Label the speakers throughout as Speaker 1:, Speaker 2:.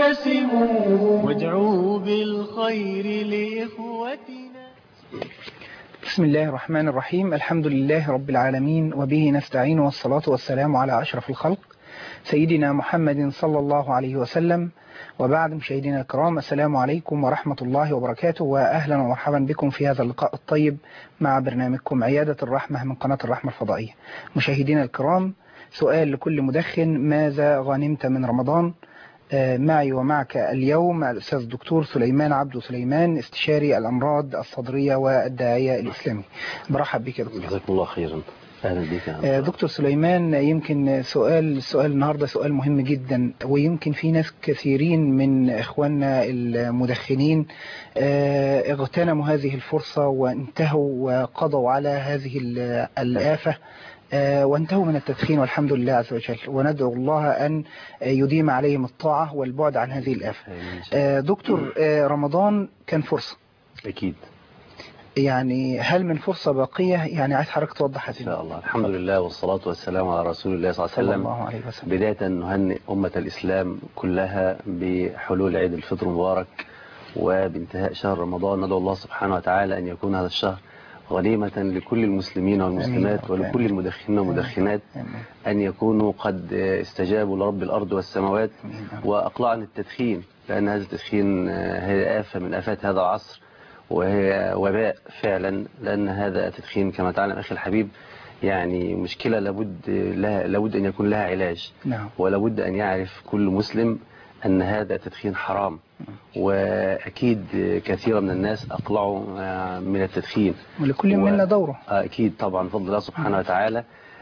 Speaker 1: واعتصموا وادعوا بالخير لإخوتنا.
Speaker 2: بسم الله الرحمن الرحيم. الحمد لله رب العالمين، وبه نستعين، والصلاة والسلام على أشرف الخلق سيدنا محمد صلى الله عليه وسلم. وبعد، مشاهدينا الكرام، السلام عليكم ورحمة الله وبركاته، وأهلا ومرحبا بكم في هذا اللقاء الطيب مع برنامجكم عيادة الرحمة من قناة الرحمة الفضائية. مشاهدينا الكرام، سؤال لكل مدخن: ماذا غنمت من رمضان؟ معي ومعك اليوم الأستاذ الدكتور سليمان عبد سليمان، استشاري الأمراض الصدرية والداعية الإسلامي. برحب بك يا دكتور.
Speaker 3: جزاكم الله خيرا. أهلا بك
Speaker 2: دكتور سليمان، يمكن السؤال النهاردة سؤال مهم جدا، ويمكن في ناس كثيرين من إخواننا المدخنين اغتنموا هذه الفرصة وانتهوا وقضوا على هذه الآفة وانتهوا من التدخين، والحمد لله عز وجل، وندعو الله أن يديم عليهم الطاعة والبعد عن هذه الآفة. دكتور، رمضان كان فرصة
Speaker 3: أكيد،
Speaker 2: يعني هل من فرصة باقية؟ يعني عايز حضرتك توضح هذه.
Speaker 3: إن شاء الله. الحمد لله والصلاة والسلام على رسول الله صلى الله عليه وسلم. بداية نهنئ أمة الإسلام كلها بحلول عيد الفطر المبارك وبانتهاء شهر رمضان. ندعو الله سبحانه وتعالى أن يكون هذا الشهر غنيمة لكل المسلمين والمسلمات ولكل المدخنين والمدخنات، أن يكونوا قد استجابوا لرب الأرض والسماوات وأقلعوا عن التدخين، لأن هذا التدخين هي آفة من آفات هذا العصر، وهي وباء فعلا، لأن هذا التدخين كما تعلم أخي الحبيب يعني مشكلة لابد أن يكون لها علاج. ولابد أن يعرف كل مسلم أن هذا التدخين حرام، وأكيد كثيرا من الناس أقلعوا من التدخين،
Speaker 2: ولكل منا دوره.
Speaker 3: أكيد طبعا بفضل الله سبحانه وتعالى،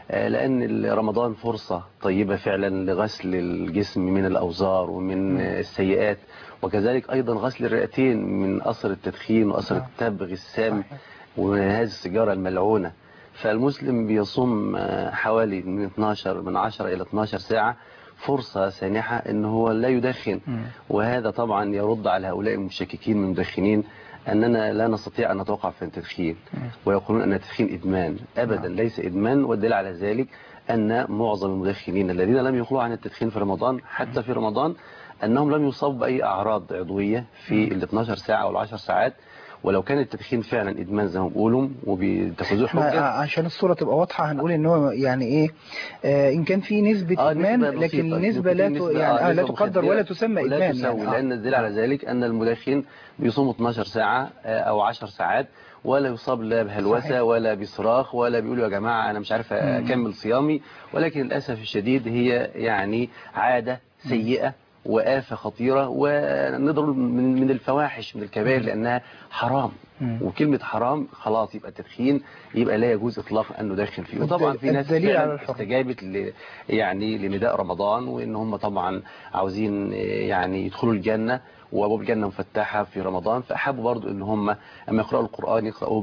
Speaker 3: لأن رمضان فرصة طيبة فعلا لغسل الجسم من الأوزار ومن السيئات، وكذلك أيضا غسل الرئتين من أثر التدخين وأثر التبغ السام وهذه السيجارة الملعونة. فالمسلم بيصوم حوالي من 10 إلى 12 ساعة، فرصة سانحة ان هو لا يدخن. وهذا طبعا يرد على هؤلاء المشككين من المدخنين أننا لا نستطيع أن نتوقع في التدخين، ويقولون أن التدخين إدمان. أبدا ليس إدمان، والدليل على ذلك أن معظم المدخنين الذين لم يخلوا عن التدخين في رمضان حتى في رمضان أنهم لم يصابوا بأي أعراض عضوية في ال 12 ساعة أو 10 ساعات. ولو كان التدخين فعلا ادمان زي ما بيقولوا وبيتخذوه حجه،
Speaker 2: عشان الصوره تبقى واضحه هنقول ان هو يعني ايه، ان كان في نسبه ادمان، لكن النسبه لا تقدر ولا تسمى ادمان،
Speaker 3: لا تسوي يعني لان الدليل على ذلك ان المدخن بيصوموا 12 ساعه او 10 ساعات ولا يصاب لا بهلوسه ولا بصراخ ولا بيقولوا يا جماعه انا مش عارف اكمل صيامي. ولكن للاسف الشديد هي يعني عاده سيئه وآفة خطيرة، ونضرب من الفواحش من الكبائر لأنها حرام. وكلمة حرام خلاص يبقى التدخين يبقى لا يجوز إطلاقا أن ندخن فيه. وطبعا في ناس استجابت يعني لنداء رمضان، وإن هم طبعا عاوزين يعني يدخلوا الجنة وابواب الجنه مفتحه في رمضان، فاحبوا برضو ان هم اما يقراوا القران يقراوه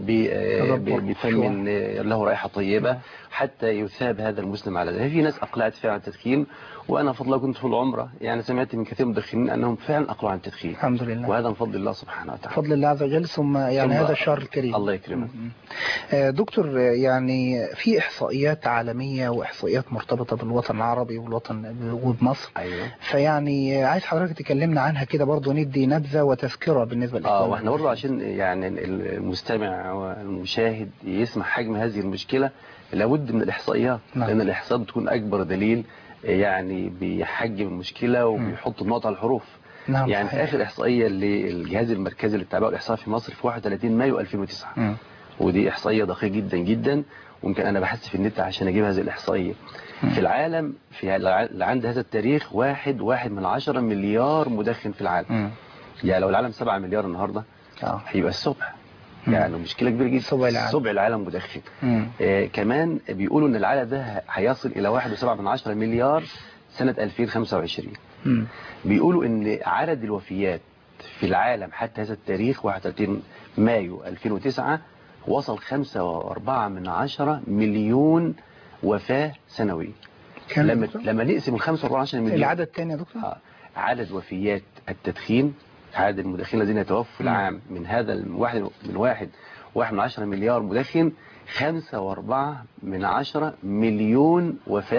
Speaker 3: بفم له رائحه طيبه حتى يثاب هذا المسلم على ذلك. في ناس اقلعت فعلا عن التدخين، وانا بفضل الله كنت في العمره يعني سمعت من كثير من المدخنين انهم فعلا اقلعوا عن التدخين
Speaker 2: الحمد لله،
Speaker 3: وهذا من فضل الله سبحانه وتعالى،
Speaker 2: فضل الله عز وجل، ثم يعني هذا الشهر الكريم.
Speaker 3: الله يكرمك.
Speaker 2: دكتور، يعني في احصائيات عالميه واحصائيات مرتبطه بالوطن العربي وبمصر.
Speaker 3: ايوه.
Speaker 2: فيعني عايز حضرتك تكلمنا عنها كده برضو، ندي نبذه وتذكره بالنسبه للاخوان.
Speaker 3: واحنا برضو عشان يعني المستمع والمشاهد يسمع حجم هذه المشكله لابد من الاحصائيات. لان الاحصاءات بتكون اكبر دليل يعني بيحجم المشكله وبيحط النقط على الحروف. يعني في اخر احصائيه للجهاز المركزي للتعبئه والاحصاء في مصر في 31 مايو 2009. ودي احصائيه دقيقه جدا جدا، ويمكن انا بحثت في النت عشان اجيب هذه الاحصائيه. في العالم في عند هذا التاريخ 1.1 مليار مدخن في العالم. يعني لو العالم 7 مليار النهارده هيبقى الصبح يعني مشكله كبيره جدا. سبع العالم مدخن. كمان بيقولوا ان العالم ده هيصل الى 1.7 مليار سنه 2025. بيقولوا ان عدد الوفيات في العالم حتى هذا التاريخ 31 مايو 2009 وصل 5.4 مليون وفاة سنوية. لما نقسم 5.4 مليون
Speaker 2: العدد الثاني يا دكتور،
Speaker 3: عدد وفيات التدخين، عدد المدخنين الذين يتوفوا في العام من هذا من 1.1 مليار مدخن 5.4 مليون وفاة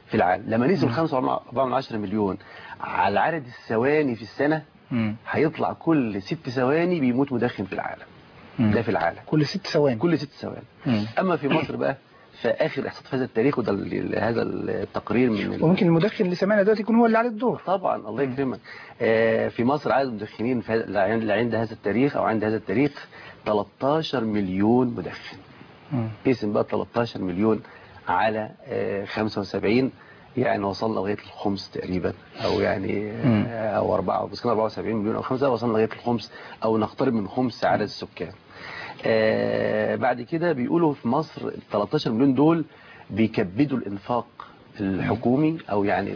Speaker 3: في العالم. لما نقسم 5.4 مليون على عدد الثواني في السنة هيطلع كل 6 ثواني بيموت مدخن في العالم. ده في العالم
Speaker 2: كل 6 ثواني.
Speaker 3: كل 6 ثواني. اما في مصر بقى فاخر احصاء في هذا التاريخ، وده هذا التقرير من
Speaker 2: وممكن المدخن اللي سمعنا دلوقتي يكون هو اللي عليه الدور.
Speaker 3: طبعا الله يكرمك. في مصر عدد المدخنين اللي عند هذا التاريخ او عند هذا التاريخ 13 مليون مدخن. قسم بقى 13 مليون على 75 يعني وصلنا لغايه الخمس تقريبا، او يعني او 74 مليون او 5 وصلنا لغايه الخمس او نقترب من خمس عدد السكان. بعد كده بيقولوا في مصر 13 مليون دول بيكبدوا الانفاق الحكومي، او يعني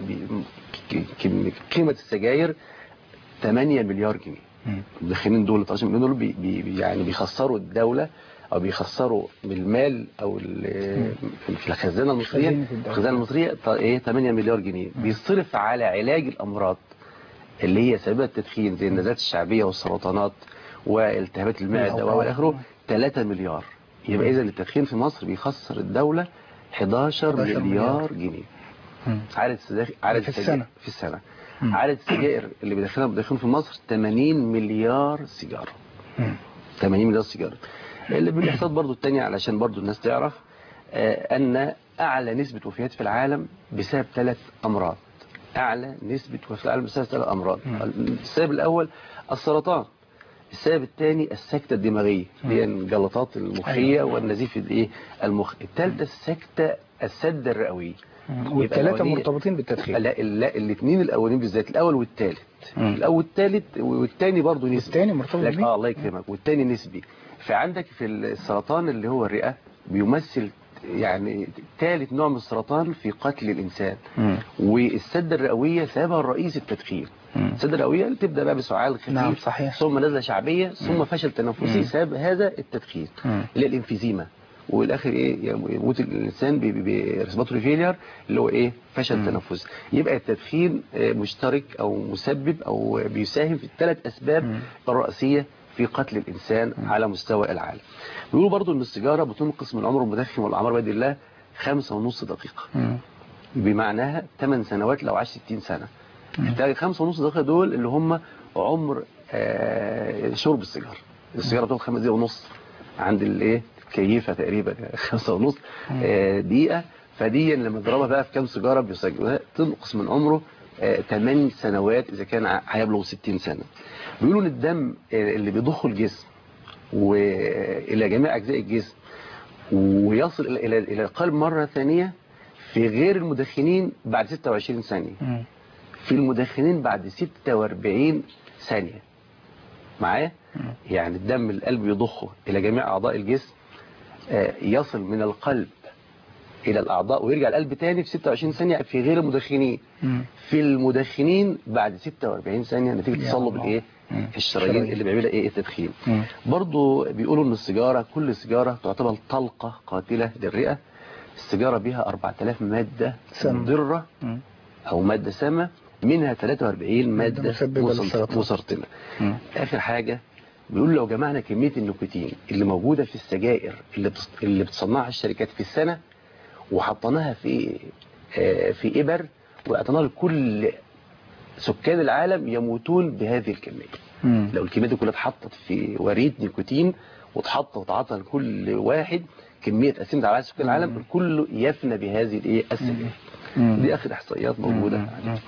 Speaker 3: قيمه السجاير 8 مليار جنيه. المدخنين دول 13 مليون دول يعني بيخسروا الدوله او بيخسروا بالمال او في الخزانه المصريه 8 مليار جنيه بيصرف على علاج الامراض اللي هي سبب التدخين زي النزلات الشعبيه والسرطانات والتهابات المعده والى اخره 3 مليار. يبقى اذا التدخين في مصر بيخسر الدوله 11 مليار جنيه. عدد في السنه عدد السجائر اللي بيدخلون في مصر 80 مليار سيجاره. 80 مليار سيجاره. اللي بالاحصاءات برضو الثانيه علشان برضو الناس تعرف ان اعلى نسبه وفيات في العالم بسبب 3 امراض. اعلى نسبه وفيات في العالم بسبب 3 امراض. السبب الاول السرطان، السبب الثاني السكتة الدماغية اللي هي الجلطات المخية والنزيف المخ، الثالثة السدة الرئوية.
Speaker 2: والثلاثة مرتبطين بالتدخين.
Speaker 3: لا الاثنين الاولين بالذات، الاول والثالث. الاول والثالث والثاني برضه نسبي.
Speaker 2: والثاني مرتبط بيه.
Speaker 3: الله يكرمك. والثاني نسبي. فعندك في السرطان اللي هو الرئة بيمثل يعني ثالث نوع من السرطان في قتل الإنسان. والسدة الرئوية سببها الرئيسي التدخين. السدة الرئوية اللي تبدأ بقى بسعال خفيف.
Speaker 2: نعم صحيح.
Speaker 3: ثم نزلة شعبية ثم فشل تنفسي سبب هذا التدخين اللي هي الانفيزيما. والاخر ايه يموت الانسان بريسباتوري فيلير اللي هو ايه فشل تنفسي. يبقى التدخين مشترك او مسبب او بيساهم في ال3 اسباب الرئيسيه في قتل الانسان على مستوى العالم. بيقولوا برضو ان السيجاره بتنقص من عمر المدخن والاعمار بيد الله 5.5 دقيقه. بمعناها 8 سنوات لو عاش 60 سنه. محتاج 5.5 دقيقه دول اللي هم عمر شرب السيجاره. السيجاره بتاخد 5 دقايق ونص عند الايه كيفة تقريبا 5.5 دقيقة. فدي لما نضربها بقى في كام سيجارة بيسجلها تنقص من عمره 8 سنوات إذا كان هيبلغ 60 سنة. بيقولوا ان الدم اللي بيضخه الجسم وإلى جميع أجزاء الجسم ويصل إلى القلب مرة ثانية في غير المدخنين بعد 26 ثانية. في المدخنين بعد 46 ثانية. معايا؟ يعني الدم القلب يضخه إلى جميع أعضاء الجسم يصل من القلب إلى الأعضاء ويرجع القلب تاني في 26 ثانية في غير المدخنين. في المدخنين بعد 46 ثانية نتيجة تصلب الإيه؟ الشرايين اللي بيعملها إيه التدخين. برضو بيقولوا إن السيجارة كل سيجارة تعتبر طلقة قاتلة للرئة. السيجارة بها 4000 مادة مضرة أو مادة سامة، منها 43 مادة مسرطنة. آخر حاجة بيقول لو جمعنا كمية النيكوتين اللي موجودة في السجائر اللي بتصنعها الشركات في السنة وحطناها في إبر وأعطيناها لكل سكان العالم يموتون بهذه الكمية. لو الكمية دي كلها اتحطت في وريد نيكوتين وتعطى لكل واحد كمية قسمت على سكان العالم الكل يفنى بهذه السجائر. دي آخر إحصائيات موجودة.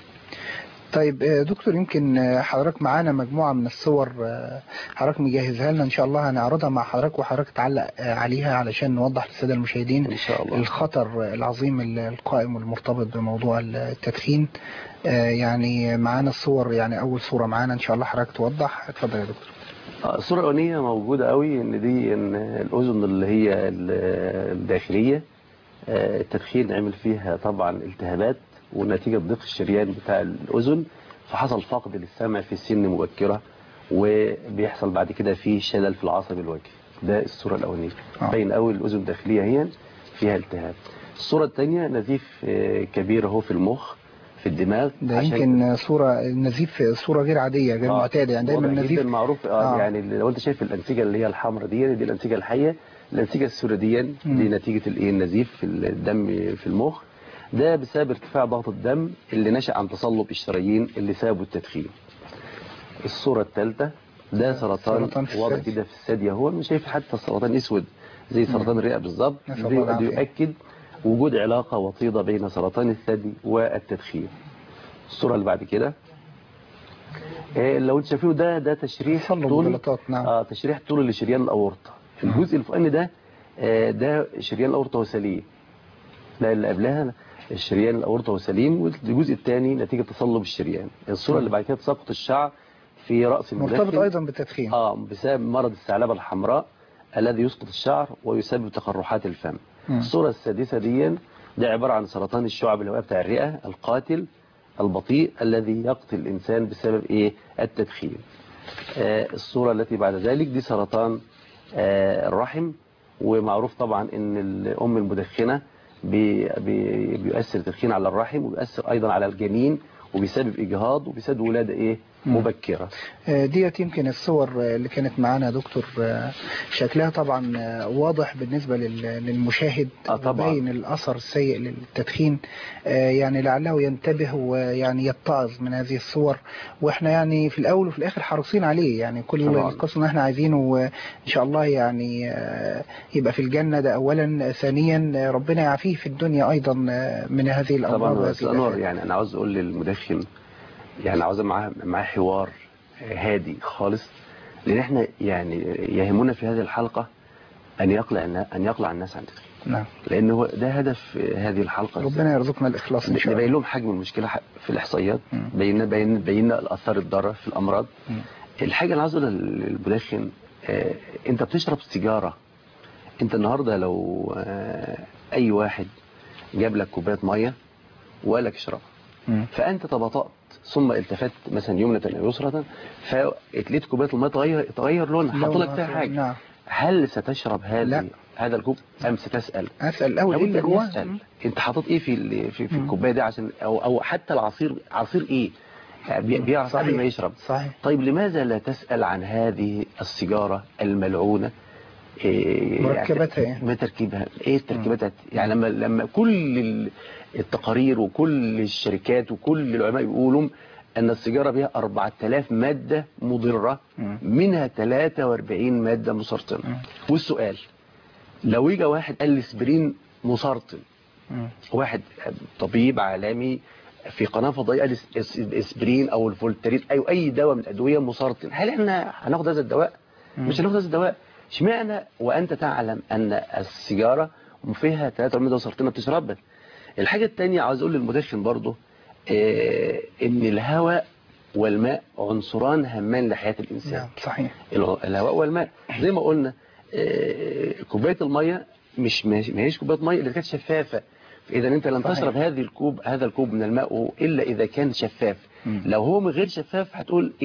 Speaker 2: طيب دكتور، يمكن حضرتك معانا مجموعة من الصور حضرتك مجهزها لنا إن شاء الله هنعرضها مع حضرتك وحضرتك تعلق عليها علشان نوضح للسادة المشاهدين
Speaker 3: إن شاء الله
Speaker 2: الخطر العظيم القائم والمرتبط بموضوع التدخين. يعني معانا الصور، يعني أول صورة معانا إن شاء الله حضرتك توضح. اتفضل يا دكتور.
Speaker 3: الصورة الأولانية موجودة قوي إن دي إن الأذن اللي هي الداخلية التدخين عمل فيها طبعا التهابات ونتيجة ضيق الشريان بتاع الأذن فحصل فقد للسمع في سن مبكرة وبيحصل بعد كده في شلل في العصب الوجهي. ده الصورة الأولانية. باين قوي الأذن الداخلية هي فيها التهاب. الصورة الثانية نزيف كبير اهو في المخ في الدماغ.
Speaker 2: ده يمكن صورة النزيف صورة غير عادية غير معتادة، يعني دايما النزيف
Speaker 3: معروف. يعني لو انت شايف الأنسجة اللي هي الحمراء دي الأنسجة الحية. الأنسجة السوداء دي نتيجة النزيف في الدم في المخ. ده بسبب ارتفاع ضغط الدم اللي نشأ عن تصلب الشرايين اللي سببه التدخين. الصورة الثالثة ده سرطان واضح كده في الثدي، هو مش شايف حتى السرطان اسود زي سرطان الرئة بالظبط. ده يؤكد وجود علاقة وطيدة بين سرطان الثدي والتدخين. الصورة اللي بعد كده لو انت شايفينه ده تشريح طول
Speaker 2: نعم.
Speaker 3: تشريح طول لشريان الأورطة. الجزء الفوقاني ده شريان الأورطة وسليم، لا اللي قبلها الشريان الأورطة وسليم، والجزء الثاني نتيجة تصلب الشريان. الصورة اللي بعد كده تساقط الشعر في رأس المدخن
Speaker 2: مرتبط أيضا بالتدخين
Speaker 3: بسبب مرض الثعلبة الحمراء الذي يسقط الشعر ويسبب تقرحات الفم. الصورة السادسة ده عبارة عن سرطان الشعب الهوائية بتاع الرئة القاتل البطيء الذي يقتل الإنسان بسبب التدخين. الصورة التي بعد ذلك دي سرطان الرحم، ومعروف طبعا ان الأم المدخنة بيؤثر التدخين على الرحم وبيؤثر أيضا على الجنين وبيسبب إجهاض وبيسبب ولادة مبكرة.
Speaker 2: ديت يمكن الصور اللي كانت معانا دكتور شكلها طبعا واضح بالنسبة للمشاهد، باين الأثر السيء للتدخين. يعني لعله ينتبه ويعني يتعظ من هذه الصور، واحنا يعني في الأول وفي الآخر حريصين عليه. يعني كل القصة ان احنا عايزينه ان شاء الله يعني يبقى في الجنة، ده أولا. ثانيا ربنا يعافيه في الدنيا أيضا من هذه الأمراض.
Speaker 3: طبعا يعني أنا عاوز أقول للمدخن، يعني عاوز معاه حوار هادي خالص، لان احنا يعني يهمنا في هذه الحلقة ان يقلع الناس عن التدخين.
Speaker 2: نعم.
Speaker 3: لان هو ده هدف هذه الحلقة.
Speaker 2: ربنا يرزقنا الاخلاص ان شاء الله.
Speaker 3: نبين لهم حجم المشكلة في الاحصائيات، بينا الاثار الضاره في الامراض. الحاجة اللي عاوز اقولها للمدخن، انت بتشرب سيجارة. انت النهاردة لو اي واحد جاب لك كوبايه ميه وقال لك اشربها، فانت تباطأت ثم التفت مثلا يمنة او يسرة، فاتليت كوبايه الميه تغير لونها، حط لك فيها حاجه.
Speaker 2: نعم.
Speaker 3: هل ستشرب هذا الكوب ام ستسال؟
Speaker 2: اسال اول ايه اللي جواه.
Speaker 3: انت حاطط ايه في الكوبايه دي عشان او حتى العصير، عصير ايه بيعرف قبل ما يشرب.
Speaker 2: صحيح.
Speaker 3: طيب لماذا لا تسال عن هذه السيجاره الملعونه؟
Speaker 2: مركباتها ايه؟
Speaker 3: ما تركيبها ايه؟ تركيباتها يعني لما كل التقارير وكل الشركات وكل العلماء يقولوا ان السيجاره بها 4000 ماده مضره، منها 43 ماده مسرطنه. والسؤال لو يجي واحد قال الاسبرين مسرطن، واحد طبيب عالمي في قناه فضائيه قال الاسبرين او الفولترين اي دواء من الادويه مسرطن، هل احنا هناخد هذا الدواء؟ مش هناخد هذا الدواء. اشمعنى وانت تعلم ان السيجاره فيها 3 ماده مسرطنه بتشربها؟ الحاجه الثانيه عاوز اقول للمدخن برضه ان الهواء والماء عنصران هامان لحياه الانسان.
Speaker 2: صحيح.
Speaker 3: الهواء والماء زي ما قلنا، كوبايه الميه ما هيش كوبايه ميه اللي كانت شفافه، اذا انت لم تشرب هذا الكوب من الماء الا اذا كان شفاف. لو هو من غير شفاف هتقول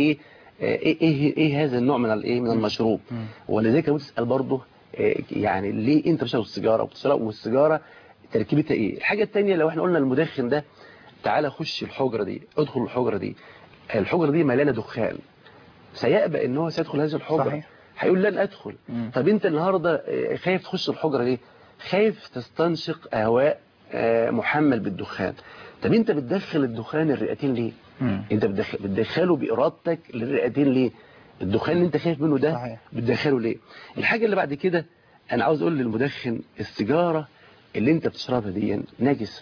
Speaker 3: ايه هذا النوع من من المشروب. ولذلك بتسال برضه يعني ليه انت بتشرب السيجاره والسيجاره تركيبتها ايه؟ الحاجه الثانيه لو احنا قلنا المدخن ده تعالى خش الحجره دي، ادخل الحجره دي مليانه دخان، سيأبى ان هو سيدخل هذه الحجره.
Speaker 2: صحيح.
Speaker 3: هيقول لن ادخل. طب انت النهارده خايف تخش الحجره ليه؟ خايف تستنشق هواء محمل بالدخان. طب انت بتدخل الدخان الرئتين ليه؟ انت بتدخله بارادتك للرئتين ليه؟ الدخان اللي انت خايف منه ده
Speaker 2: صحيح.
Speaker 3: بتدخله ليه؟ الحاجه اللي بعد كده انا عاوز اقول للمدخن السيجاره اللي انت بتشربها دي نجسه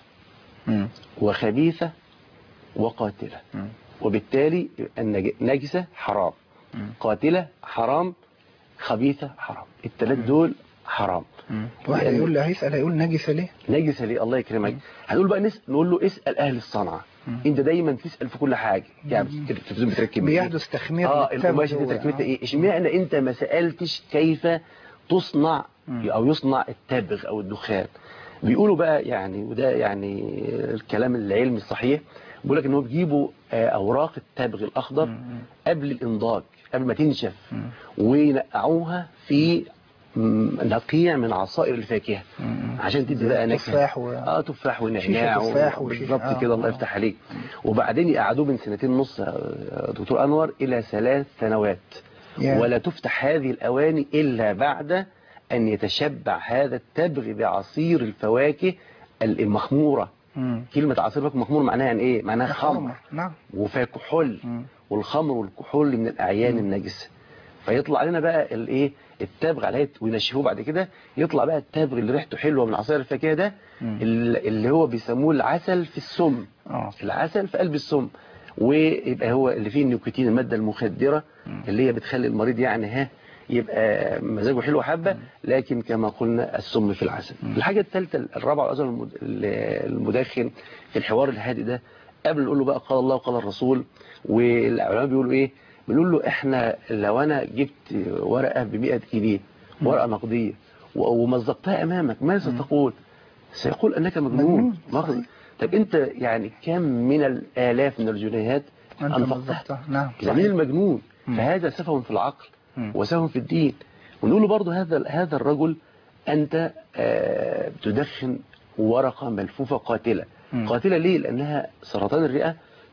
Speaker 3: وخبيثه وقاتله، وبالتالي النجسه حرام، قاتله حرام، خبيثه حرام، الثلاث دول حرام.
Speaker 2: واحد يقول له هيقول نجسه ليه؟
Speaker 3: نجسه ليه؟ الله يكرمك. هنقول بقى نقول له اسال اهل الصنعه. انت دايما تسال في كل حاجه، يعني بتركب
Speaker 2: بيحدث تخمير
Speaker 3: القماشه دي تركيبتها ايه؟ اشمعنى انت ما سالتش كيف تصنع او يصنع التبغ او الدخان؟ بيقولوا بقى يعني، وده يعني الكلام العلمي الصحيح، بيقول لك ان هو بيجيبوا اوراق التبغ الاخضر قبل الانضاج، قبل ما تنشف، وينقعوها في نقيع من عصائر الفاكهه عشان تدي بقى نكهه. تفاح ونعناع بالظبط كده. الله يفتح عليك. وبعدين يقعدوه من 2.5 سنين دكتور انور الى 3 سنوات، ولا تفتح هذه الاواني الا بعد ان يتشبع هذا التبغ بعصير الفواكه المخموره كلمة عصير فاكهة مخمور معناها يعني ايه؟ معناها خمر.
Speaker 2: نعم.
Speaker 3: وفيها كحول. والخمر والكحول من الأعيان النجسة. فيطلع لنا بقى الايه التبغ عليه وينشفوه بعد كده، يطلع بقى التبغ اللي ريحته حلوه من عصير الفاكهه ده، اللي هو بيسموه العسل في السم. العسل في قلب السم. ويبقى هو اللي فيه النيكوتين، الماده المخدره اللي هي بتخلي المريض يعني يبقى مزاجه حلو حبه، لكن كما قلنا السم في العسل. الحاجه الثالثه الرابعه والأصل المدخن في الحوار الهادي ده، قبل نقول له بقى قال الله وقال الرسول، والعلماء بيقولوا ايه؟ بنقول له احنا لو انا جبت ورقة ب100 جنيه، ورقة نقدية، ومزقتها امامك، ماذا تقول؟ سيقول انك مجنون. طب انت يعني كم من الالاف من الجنيهات انفقتها؟
Speaker 2: نعم.
Speaker 3: مين المجنون؟ فهذا سفه في العقل وسفه في الدين. ونقول له برضه هذا الرجل انت تدخن ورقة ملفوفة قاتلة. قاتلة ليه؟ لانها سرطان الرئة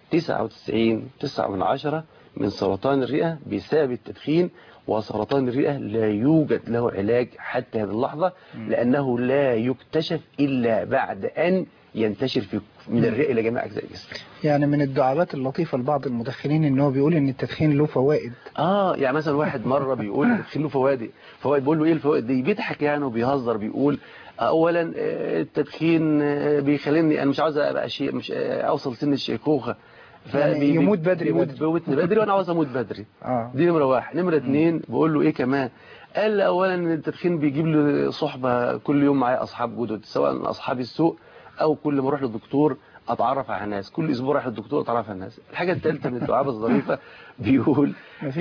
Speaker 3: 99.9 من سرطان الرئة بسبب التدخين. وسرطان الرئة لا يوجد له علاج حتى هذه اللحظة، لأنه لا يكتشف إلا بعد أن ينتشر من الرئة إلى جميع أجزاء الجسم.
Speaker 2: يعني من الدعابات اللطيفة لبعض المدخنين إن هو بيقول إن التدخين له فوائد.
Speaker 3: يعني مثلا واحد مرة بيقول التدخين له فوائد. بيقول له إيه الفوائد دي؟ بيضحك يعني وبيهزر، بيقول أولا التدخين بيخليني أنا مش عاوز أبقى شيء، مش أوصل سن الشيخوخة،
Speaker 2: يعني يموت بدري
Speaker 3: وانا عاوز اموت بدري. دي نمرة 1. نمرة 2 بقول له ايه كمان؟ قال اولا ان التدخين بيجيب لي صحبة كل يوم معايا اصحاب جدد، سواء اصحاب السوق او كل ما اروح للدكتور اتعرف على الناس، كل اسبوع اروح للدكتور اتعرف على الناس. الحاجة الثالثة من الدعابة الظريفة بيقول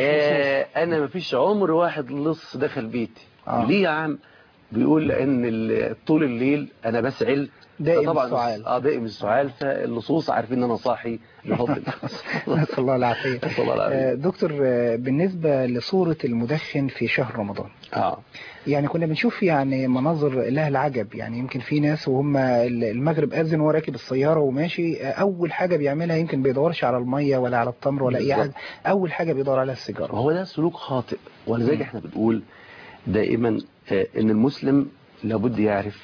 Speaker 3: انا مفيش عمر واحد لص دخل بيتي. ليه يا عم؟ بيقول لان طول الليل انا بسعل
Speaker 2: دائم السعال.
Speaker 3: دائم السعال، فاللصوص عارفين ان انا صاحي بفضل
Speaker 2: نسأل الله العافية. دكتور، بالنسبة لصورة المدخن في شهر رمضان، يعني كنا بنشوف يعني مناظر لها العجب. يعني يمكن في ناس وهم المغرب أذن وهو راكب السيارة وماشي، أول حاجة بيعملها يمكن بيدورش على المية ولا على التمر ولا أي حاجة، أول حاجة بيدور على السيجارة.
Speaker 3: وهو ده سلوك خاطئ. ولذلك احنا بنقول دائما ان المسلم لابد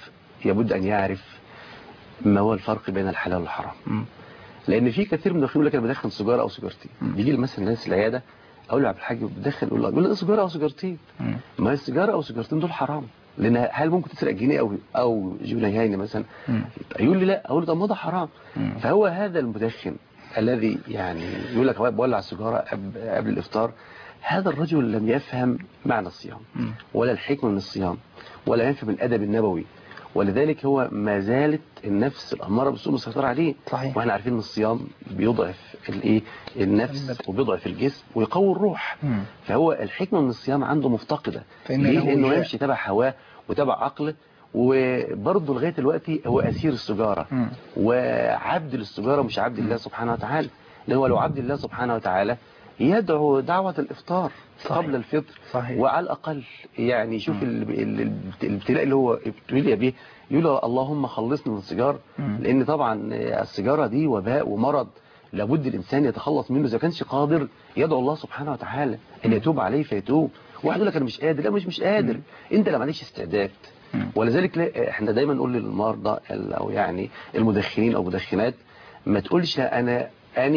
Speaker 3: أن يعرف ما هو الفرق بين الحلال والحرام. لان في كثير من يقول لك انا بدخن سيجاره او سيجارتين. بيجي لي مثلا ناس العياده اقول له عبد الحاج بتدخن، يقول لي سيجاره او سيجارتين. ما السيجاره او سيجارتين دول حرام، لان هل ممكن تسرق جنيه او جنيهين مثلا؟ يقول لي لا. اقول له طب ما ده حرام. فهو هذا المدخن الذي يعني يقول لك بولع السيجاره قبل الافطار، هذا الرجل لم يفهم معنى الصيام ولا الحكمه من الصيام، ولا يفهم الادب النبوي. ولذلك هو ما زالت النفس الأمارة بالسوء مسيطرة عليه.
Speaker 2: صحيح.
Speaker 3: واحنا عارفين ان الصيام بيضعف النفس وبيضعف الجسم ويقوي الروح. فهو الحكمة من الصيام عنده مفتقدة. ليه؟ لأنه يمشي تبع هواه وتبع عقله. وبرضه لغاية دلوقتي هو أسير السجارة وعبد للسجارة، مش عبد الله سبحانه وتعالى. لأنه لو عبد الله سبحانه وتعالى يدعو دعوة الإفطار قبل الفطر.
Speaker 2: صحيح.
Speaker 3: وعلى الأقل يعني يشوف الابتلاء اللي هو ابتلي به، يقول اللهم خلصنا من السجارة. لأن طبعا السجارة دي وباء ومرض لابد الإنسان يتخلص منه. إذا كانش قادر يدعو الله سبحانه وتعالى أن يتوب عليه فيتوب. واحد يقول لك أنا مش قادر. لا، مش قادر. أنت لا معلش استعداد. ولذلك احنا دايما نقول للمرضى أو يعني المدخنين أو مدخنات، ما تقولش أنا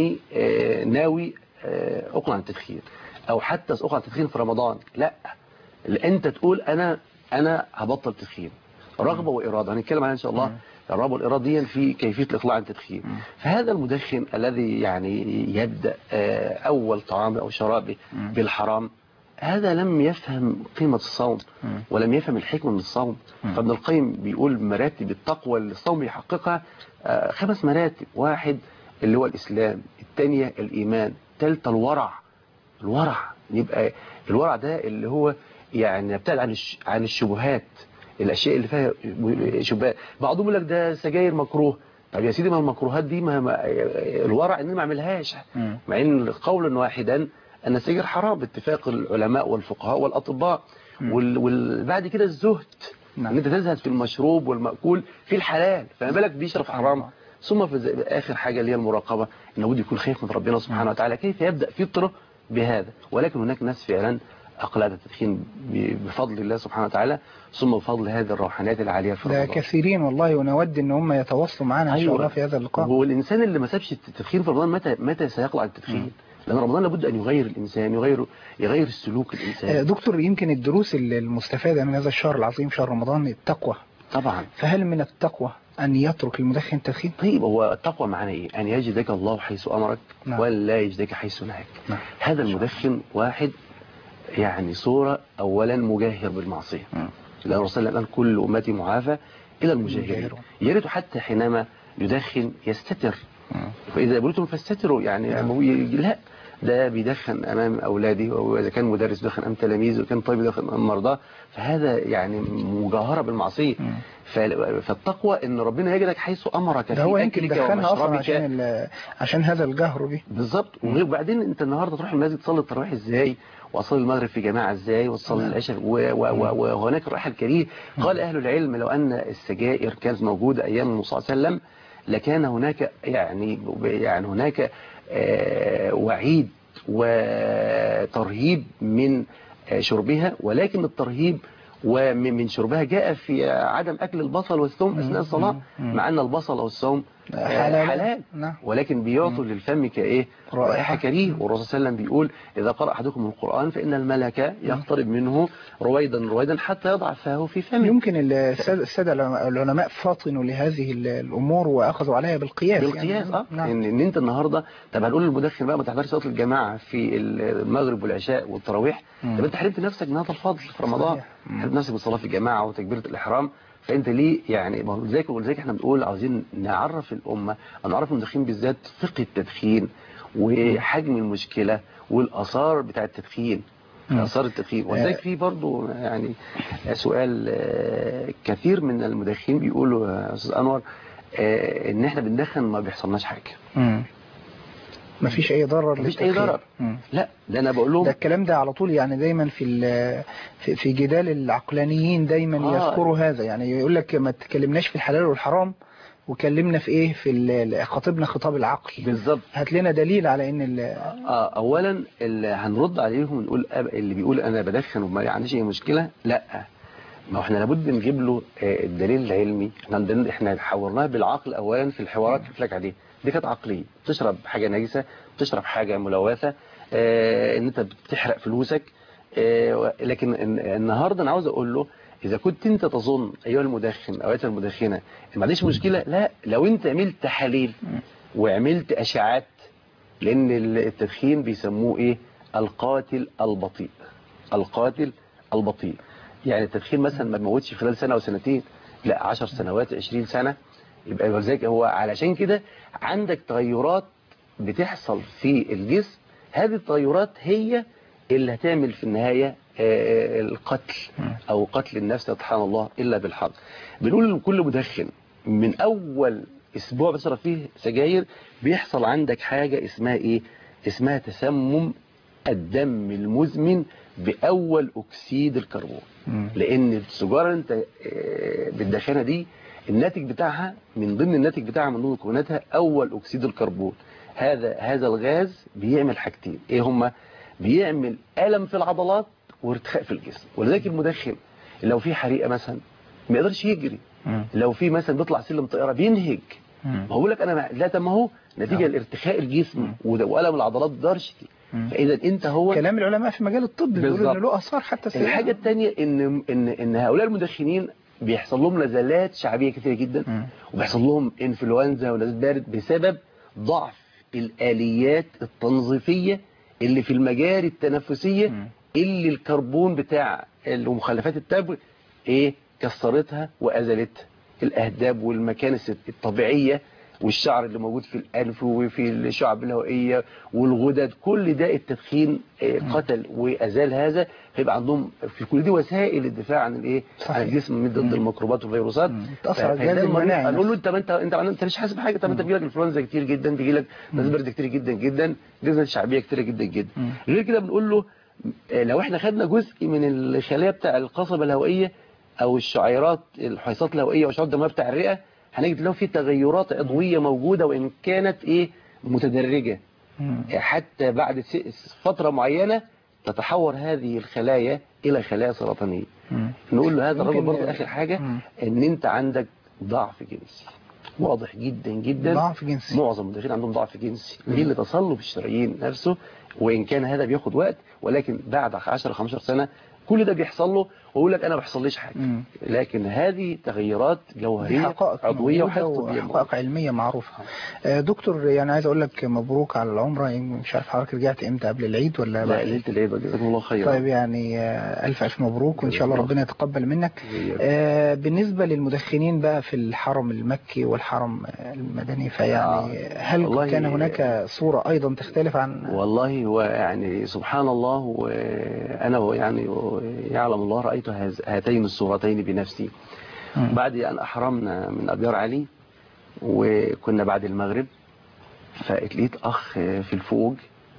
Speaker 3: ناوي أقلع عن التدخين، أو حتى أقلع عن التدخين في رمضان. لا، أنت تقول أنا هبطل تدخين. رغبة وإرادة هنتكلم عنها إن شاء الله. الرغبة والإرادة دي في كيفية الإقلاع عن التدخين. فهذا المدخن الذي يعني يبدأ أول طعامه أو شرابه بالحرام، هذا لم يفهم قيمة الصوم ولم يفهم الحكمة من الصوم. فابن القيم بيقول مراتب التقوى اللي الصوم يحققها 5 مراتب. 1 اللي هو الإسلام، الثانية الإيمان، الثالثة الورع. يبقى الورع ده اللي هو يعني يبتعد عن الشبهات، الأشياء اللي فيها شبهات. بعضهم يقول لك ده سجاير مكروه. طب يا سيدي، ما المكروهات دي الورع إن ما اعملهاش، مع إن قولا واحدا أن السجاير حرام باتفاق العلماء والفقهاء والأطباء. وبعد كده الزهد، ان انت تزهد في المشروب والمأكول في الحلال، فما بالك بيشرب حرام. ثم في آخر حاجة اللي هي المراقبة، انه بده يكون خايف من ربنا سبحانه وتعالى. كيف يبدأ فطره بهذا؟ ولكن هناك ناس فعلا أقلعت التدخين بفضل الله سبحانه وتعالى، ثم بفضل هذه الروحانيات العالية في
Speaker 2: ده
Speaker 3: رمضان.
Speaker 2: كثيرين والله، ونود ان هم يتواصلوا معنا ان شاء الله في هذا اللقاء.
Speaker 3: هو الإنسان اللي ما سابش التدخين في رمضان متى سيقلع التدخين؟ لأن رمضان لابد أن يغير الإنسان، يغير السلوك الإنسان.
Speaker 2: دكتور، يمكن الدروس المستفادة من هذا الشهر العظيم شهر رمضان التقوى
Speaker 3: طبعا.
Speaker 2: فهل من التقوى أن يترك المدخن التدخين؟
Speaker 3: طيب، هو التقوى معناه إيه؟ أن يجدك الله حيث أمرك ولا يجدك حيث نهاك. هذا المدخن واحد يعني صورة أولا مجاهر بالمعصية، لأن الرسول قال كل أمتي معافى إلى المجاهرين. يا ريت حتى حينما يدخن يستتر، فإذا قلتم فاستتروا يعني لا، ده بيدخن أمام أولاده، وإذا كان مدرس بيدخن أمام تلاميذه، وإذا كان طبيب بيدخن أمام مرضاه، فهذا يعني مجاهرة بالمعصية. فالتقوى إن ربنا يجدك حيث أمرك
Speaker 2: ده هو
Speaker 3: في
Speaker 2: يمكن
Speaker 3: أكلك
Speaker 2: دخلها أصلا
Speaker 3: ومشربك
Speaker 2: عشان هذا الجهر به
Speaker 3: بالظبط. وبعدين أنت النهاردة تروح المسجد تصلي التراويح إزاي، وأصلي المغرب في جماعة إزاي، وتصلي العشاء، وهناك الراحة الكريه. قال أهل العلم لو أن السجائر كانت موجودة أيام النبي صلى الله عليه وسلم لكان هناك يعني هناك وعيد وترهيب من شربها، ولكن الترهيب ومن شربها جاء في عدم أكل البصل والثوم أثناء الصلاة، مع أن البصل أو الثوم حلال، ولكن بيعطوا للفم كإيه رائحة كريه. والرسول صلى الله عليه وسلم بيقول إذا قرأ أحدكم القرآن فإن الملك يقترب منه رويدا رويدا حتى يضع فاه في فمه.
Speaker 2: يمكن السادة العلماء فاطنوا لهذه الأمور وأخذوا عليها بالقياس
Speaker 3: يعني. إن أنت النهاردة طب هنقول للمدخن بقى ما تحضرش صلاة الجماعة في المغرب والعشاء والتراويح، طب أنت حرمت نفسك من هذا الفضل في رمضان، حرمت نفسك من الصلاة في الجماعة وتكبيرة الإحرام. فانت ليه يعني ولذلك احنا بنقول عاوزين نعرف الامه او نعرف المدخنين بالذات فقه التدخين وحجم المشكله والاثار بتاع التدخين، اثار التدخين. ولذلك في برضو يعني سؤال كثير من المدخنين بيقولوا يا استاذ انور ان احنا بندخن ما بيحصلناش حاجه،
Speaker 2: ما فيش اي ضرر،
Speaker 3: مفيش اي ضرر. لا، ده انا بقول لهم
Speaker 2: ده الكلام ده على طول يعني دايما في جدال العقلانيين دايما يذكروا هذا، يعني يقول لك ما تكلمناش في الحلال والحرام وكلمنا في ايه في خاطبنا خطاب العقل
Speaker 3: بالظبط.
Speaker 2: هات لنا دليل على ان
Speaker 3: اولا اللي هنرد عليهم ونقول اللي بيقول انا بدخن وما عنديش اي مشكله، لا، ما احنا لابد نجيب له الدليل العلمي. احنا حورناه بالعقل اولا في الحوارات اللي لك عليه، دي كانت عقليه، بتشرب حاجه نجسه، بتشرب حاجه ملوثه، ان انت بتحرق فلوسك، لكن النهارده انا عاوز اقول له اذا كنت انت تظن ايها المدخن او ايتها المدخنه ان ما عنديش مشكله، لا، لو انت عملت تحاليل وعملت اشعاعات، لان التدخين بيسموه ايه القاتل البطيء، القاتل البطيء. يعني التدخين مثلا ما تموتش خلال سنه او سنتين، لا 10 سنوات 20 سنه. يبقى ذلك هو علشان كده عندك تغيرات بتحصل في الجسم، هذه التغيرات هي اللي هتعمل في النهاية القتل أو قتل النفس، سبحان الله إلا بالحق. بنقول لكل مدخن من أول أسبوع بتشرب فيه سجاير بيحصل عندك حاجة اسمها إيه؟ اسمها تسمم الدم المزمن بأول أكسيد الكربون. لأن السجارة أنت بالدخانة دي الناتج بتاعها من ضمن الناتج بتاعها من ضمن مكوناتها أول أكسيد الكربون. هذا الغاز بيعمل حاجتين، إيه هما؟ بيعمل ألم في العضلات وارتخاء في الجسم. ولذلك المدخن لو في حريقة مثلا ما يقدرش يجري، لو في مثلا بيطلع سلم طائرة بينهج. ما هو لك أنا لا، طب ما هو نتيجة لارتخاء الجسم وألم العضلات دارش. فإذا أنت هو
Speaker 2: كلام العلماء في مجال الطب بيقولوا إن له آثار حتى سيئة.
Speaker 3: الحاجة الثانية إن هؤلاء المدخنين بيحصل لهم نزلات شعبية كثيرة جدا، وبيحصل لهم انفلونزا ونزلات بارد بسبب ضعف الآليات التنظيفية اللي في المجاري التنفسية، اللي الكربون بتاع ومخلفات التبغ كسرتها وأزلتها. الأهداب والمكانس الطبيعية والشعر اللي موجود في الأنف وفي الشعب الهوائية والغدد، كل ده التدخين قتل وأزال هذا. فيبقى عندهم في كل دي وسائل الدفاع عن عن الجسم ضد الميكروبات والفيروسات.
Speaker 2: تأثر الجهاز المناعي.
Speaker 3: هنقول له انت مش حاسس بحاجه، طب انت بيجيلك انفلونزا كتير جدا، بيجيلك نزله برد كتير جدا جدا، نزله شعبيه كتير جدا جدا. غير كده بنقول له لو احنا خدنا جزء من الخلايا بتاع القصبه الهوائيه او الشعيرات الحيصات الهوائيه والشعيرات الدمويه بتاع الرئه، هنجد له في تغيرات عضويه موجوده وان كانت متدرجه. حتى بعد فتره معينه تتحور هذه الخلايا إلى خلايا سرطانية. نقول له هذا الرجل برضه آخر حاجة إن أنت عندك ضعف جنسي واضح جدا جدا.
Speaker 2: ضعف جنسي.
Speaker 3: معظم المدخنين عندهم ضعف جنسي ليه؟ لتصلب الشرايين نفسه، وإن كان هذا بياخد وقت، ولكن بعد 10-15 سنة كل ده بيحصل له، ويقول لك أنا ما بيحصليش حاجة. لكن هذه تغيرات جوهرية عضوية
Speaker 2: وحقائق علمية معروفة. دكتور يعني عايز أقول لك مبروك على العمرة، مش عارف حضرتك رجعت إمتى، قبل العيد ولا بعد؟
Speaker 3: لا ليلة العيد، جزاكم الله خير.
Speaker 2: طيب يعني ألف مبروك، وإن شاء الله ربنا يتقبل منك. بالنسبة للمدخنين بقى في الحرم المكي والحرم المدني، فيعني هل كان هناك صورة أيضا تختلف عن؟
Speaker 3: والله هو يعني سبحان الله، وأنا يعني يعلم الله رأيت هاتين الصورتين بنفسي. بعد أن أحرمنا من أبيار علي وكنا بعد المغرب، فلقيت أخ في الفوق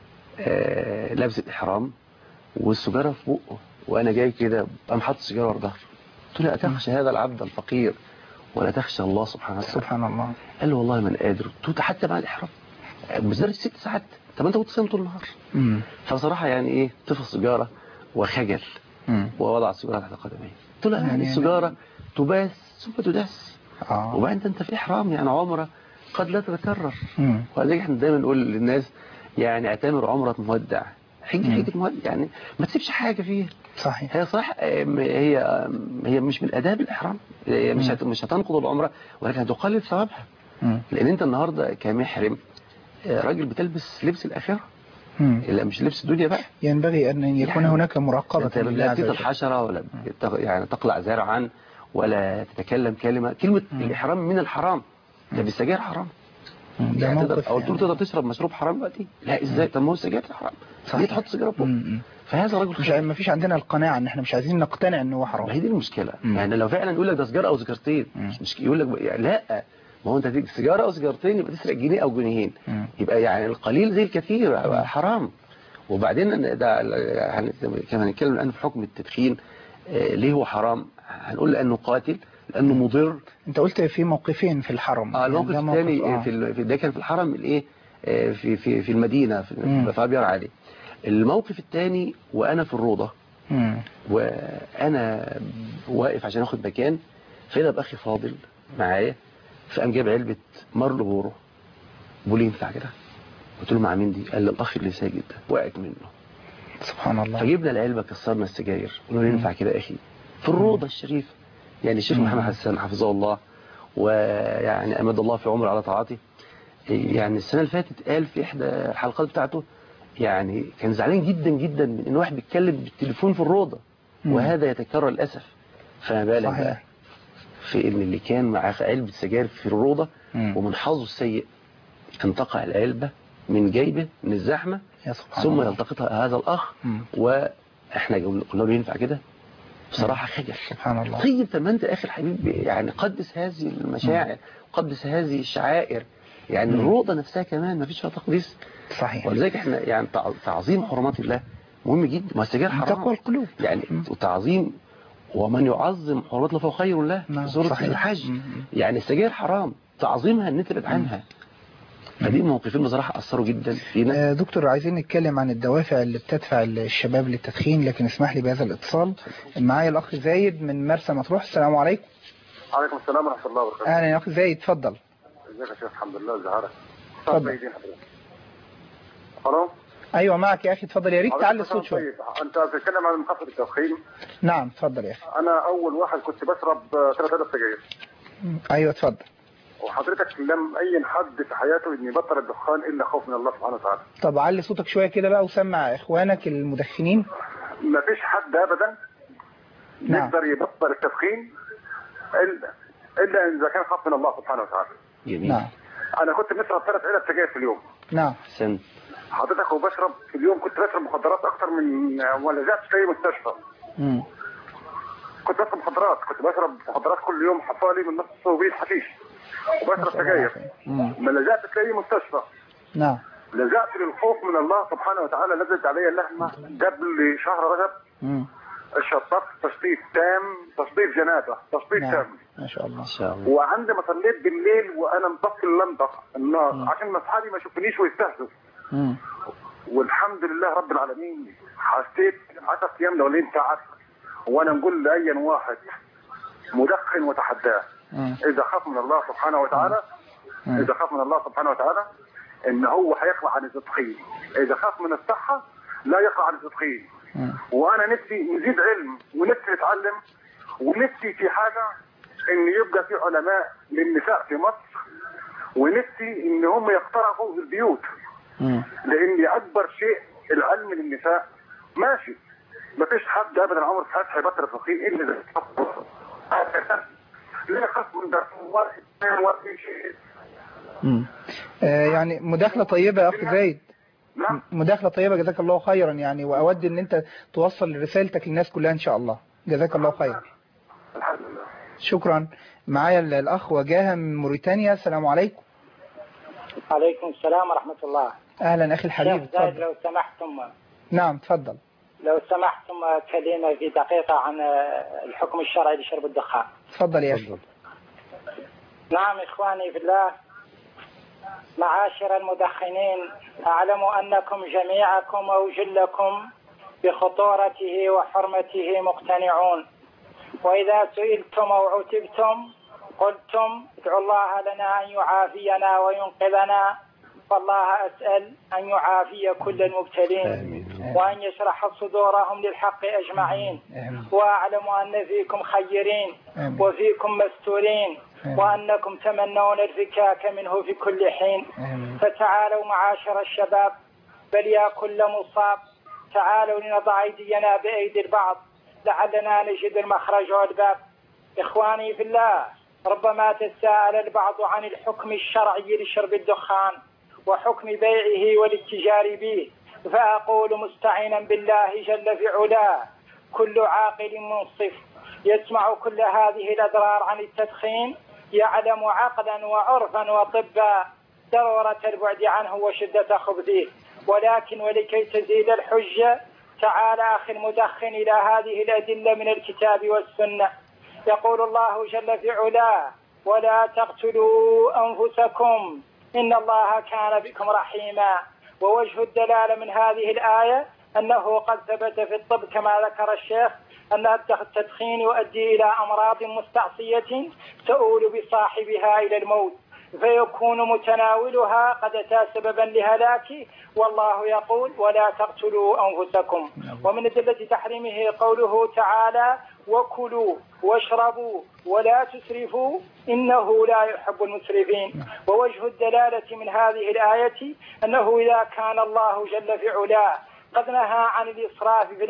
Speaker 3: لابس الإحرام والسجارة في بقه، وأنا جاي كده قام حاطط السجارة ورا ظهره. قلت له أتخشى هذا العبد الفقير ولا تخشى الله سبحانه وتعالى؟
Speaker 2: سبحان الله.
Speaker 3: قال له والله من قادر. قلت له حتى بعد الإحرام مزارج 6 ساعات، طب أنت كنت صايم طول النهار. فبصراحة يعني إيه، طفى السجارة وخجل ووضع السجارة تحت قدميه. قلت له يعني السجارة تباس ثم تداس، وبعدين أنت في إحرام يعني عمرة قد لا تتكرر. ولذلك احنا دايما نقول للناس يعني اعتمر عمرة مودع، حجة مودع، يعني ما تسيبش حاجة فيها.
Speaker 2: صحيح.
Speaker 3: هي صح، هي مش من آداب الإحرام، هي مش هتنقض العمرة، ولكن هتقلل ثوابها. لأن أنت النهاردة كمحرم راجل بتلبس لبس الآخرة، لا مش لبس الدنيا بقى.
Speaker 2: ينبغي أن يكون يعني هناك مراقبة.
Speaker 3: أنت لا تقتل حشرة ولا يعني تقلع زرعا ولا تتكلم كلمة الإحرام من الحرام. ده بالسجاير حرام. يعني تقدر تشرب مشروب حرام دلوقتي؟ لا ازاي؟ طب ما هو السجاير حرام، ليه تحط سجاير فوق؟ فهذا رجل
Speaker 2: ما فيش عندنا القناعه ان احنا مش عايزين نقتنع ان هو حرام.
Speaker 3: هي دي المشكله. يعني لو فعلا يقول لك ده سجاره او سجارتين، مش يقول لك يعني لا، ما هو انت تيجي سجاره او سجارتين يبقى تسرق جنيه او جنيهين، يبقى يعني القليل زي الكثير حرام. وبعدين ده كمان هنتكلم الان في حكم التدخين ليه هو حرام. هنقول لانه قاتل، لانه مضر.
Speaker 2: انت قلت في موقفين في الحرم.
Speaker 3: الموقف الثاني في ده كان في الحرم الايه، في المدينه في ابيار علي. الموقف الثاني وانا في الروضه، وانا واقف عشان اخد مكان، فاذا باخي فاضل معايا، فقام جاب علبه مارلبورو، بيقول لي ينفع كده؟ قلت له مع مين دي؟ قال لي الاخ اللي ساجد ده، وقعت منه.
Speaker 2: سبحان الله.
Speaker 3: فجبنا العلبه، كسرنا السجاير، قلنا له ينفع كده يا اخي؟ في الروضه الشريفه. يعني الشيخ محمد حسان حفظه الله ويعني أمد الله في عمره على طاعته، يعني السنة اللي فاتت قال في إحدى الحلقات بتاعته يعني كان زعلان جدا جدا من إن واحد بيتكلم بالتليفون في الروضة، وهذا يتكرر للأسف. فما بالك بقى في إن اللي كان معاه علبة سجاير في الروضة ومن حظه السيء أن تقع العلبة من جيبه من الزحمة، ثم يلتقطها هذا الأخ، وإحنا قلنا له ينفع كده؟ بصراحة خجل.
Speaker 2: سبحان الله.
Speaker 3: طيب طب ما انت اخي الحبيب يعني قدس هذه المشاعر، قدس هذه الشعائر، يعني الروضة نفسها كمان ما فيش فيها تقديس.
Speaker 2: صحيح.
Speaker 3: ولذلك احنا يعني تعظيم حرمات الله مهم جدا. ما السجاير حرام،
Speaker 2: تقوى القلوب
Speaker 3: يعني تعظيم، ومن يعظم حرمات الله فهو خير له. سورة الحج. يعني السجاير حرام، تعظيمها ان انت تبعد عنها. فدي موقفين بصراحة أثروا جدا فينا.
Speaker 2: دكتور عايزين نتكلم عن الدوافع اللي بتدفع الشباب للتدخين، لكن اسمح لي بهذا الاتصال. معايا الأخ زايد من مرسى مطروح. السلام عليكم.
Speaker 4: وعليكم السلام ورحمة الله وبركاته.
Speaker 2: أهلا يا أخ زايد، اتفضل.
Speaker 4: ازيك يا شيخ؟ الحمد لله. ازيك؟
Speaker 2: اتفضل.
Speaker 4: خلاص.
Speaker 2: أيوة معك يا أخي، اتفضل. يا ريت تعلي الصوت شوية.
Speaker 4: أنت بتتكلم عن مخاطر التدخين.
Speaker 2: نعم اتفضل يا أخي.
Speaker 4: أنا أول واحد كنت بشرب 3 علب سجاير.
Speaker 2: أيوة اتفضل.
Speaker 4: وحضرتك لم أين حد في حياته إن يبطل الدخان إلا خوف من الله سبحانه وتعالى.
Speaker 2: طب علي صوتك شوية كده بقى وسمع إخوانك المدخنين.
Speaker 4: مفيش حد أبدا يقدر يبطل التدخين إلا إذا كان خوف من الله سبحانه وتعالى.
Speaker 3: جميل.
Speaker 2: نعم.
Speaker 4: أنا كنت بشرب 3 علب سجاير في اليوم.
Speaker 2: نعم.
Speaker 3: سن.
Speaker 4: حضرتك وبشرب في اليوم كنت بشرب مخدرات أكتر من ولجأت في أي مستشفى. كنت بشرب مخدرات، كل يوم حوالي من نص وبيت حشيش، وبشرب سجاير. ما لجأت في أي مستشفى.
Speaker 2: نعم.
Speaker 4: لجأت للخوف من الله سبحانه وتعالى. نزلت علي اللحمة قبل شهر رجب. الشطف تشطيف تام، تشطيف جنابة، تشطيف تام.
Speaker 2: ما شاء الله.
Speaker 4: وعندما صليت بالليل وأنا مطفي اللمبة النار عشان أصحابي ما يشوفونيش ويستهزوا. والحمد لله رب العالمين حسيت 10 ايام لو انت عارف. وانا نقول لاي واحد مدخن وتحداه اذا خاف من الله سبحانه وتعالى، اذا خاف من الله سبحانه وتعالى ان هو هيقلع عن التدخين. اذا خاف من الصحه لا يقلع عن التدخين. وانا نفسي نزيد علم ونفسي نتعلم ونفسي في حاجه ان يبقى في علماء للنساء في مصر، ونفسي ان هم يقترحوا البيوت، لان اكبر شيء العلم للنساء. ماشي ما فيش حد ابدا عمره في حياته هيبطل التدخين الا اذا لا يخاف من ده ولا شيء.
Speaker 2: يعني مداخلة طيبة يا أخي زايد.
Speaker 4: نعم
Speaker 2: مداخلة طيبة جزاك الله خيرا يعني، وأود أن أنت توصل رسالتك للناس كلها إن شاء الله. جزاك الله خيرا.
Speaker 4: الحمد لله.
Speaker 2: شكرا. معايا الأخ وجاهة من موريتانيا. السلام عليكم.
Speaker 5: عليكم السلام ورحمة الله.
Speaker 2: أهلا أخي الحبيب.
Speaker 5: شيخ زايد لو سمحتم.
Speaker 2: نعم تفضل.
Speaker 5: لو سمحتم كلمة في دقيقة عن الحكم الشرعي لشرب الدخان.
Speaker 2: تفضل يا أخي.
Speaker 5: نعم إخواني في الله، معاشر المدخنين، أعلم أنكم جميعكم أو جلكم بخطورته وحرمته مقتنعون، وإذا سئلتم أو عتبتم قلتم ادعوا الله لنا أن يعافينا وينقذنا، فالله أسأل أن يعافي كل المبتلين وأن يشرح صدورهم للحق أجمعين. وأعلم أن فيكم خيرين وفيكم مستورين وأنكم تمنون الفكاك منه في كل حين. فتعالوا معاشر الشباب، بل يا كل مصاب، تعالوا لنضع أيدينا بأيدي البعض لعلنا نجد المخرج والباب. إخواني في الله، ربما تساءل البعض عن الحكم الشرعي لشرب الدخان وحكم بيعه والاتجار به، فأقول مستعينا بالله جل في علاه: كل عاقل منصف يسمع كل هذه الأضرار عن التدخين يعلم عقلا وعرفا وطبا ضرورة البعد عنه وشدة خبثه. ولكن ولكي تزيد الحجة، تعال أخي المدخن إلى هذه الأدلة من الكتاب والسنة. يقول الله جل في علاه: ولا تقتلوا أنفسكم إن الله كان بكم رحيما. ووجه الدلالة من هذه الآية أنه قد ثبت في الطب كما ذكر الشيخ أن التدخين يؤدي إلى أمراض مستعصية تؤول بصاحبها إلى الموت، فيكون متناولها قد أتى سببا لهلاكه. والله يقول: ولا تقتلوا أنفسكم. ومن أدلة تحريمه قوله تعالى: وكلوا واشربوا ولا تسرفوا إنه لا يحب المسرفين. ووجه الدلالة من هذه الآية أنه إذا كان الله جل في علاه قد نهى عن الإسراف في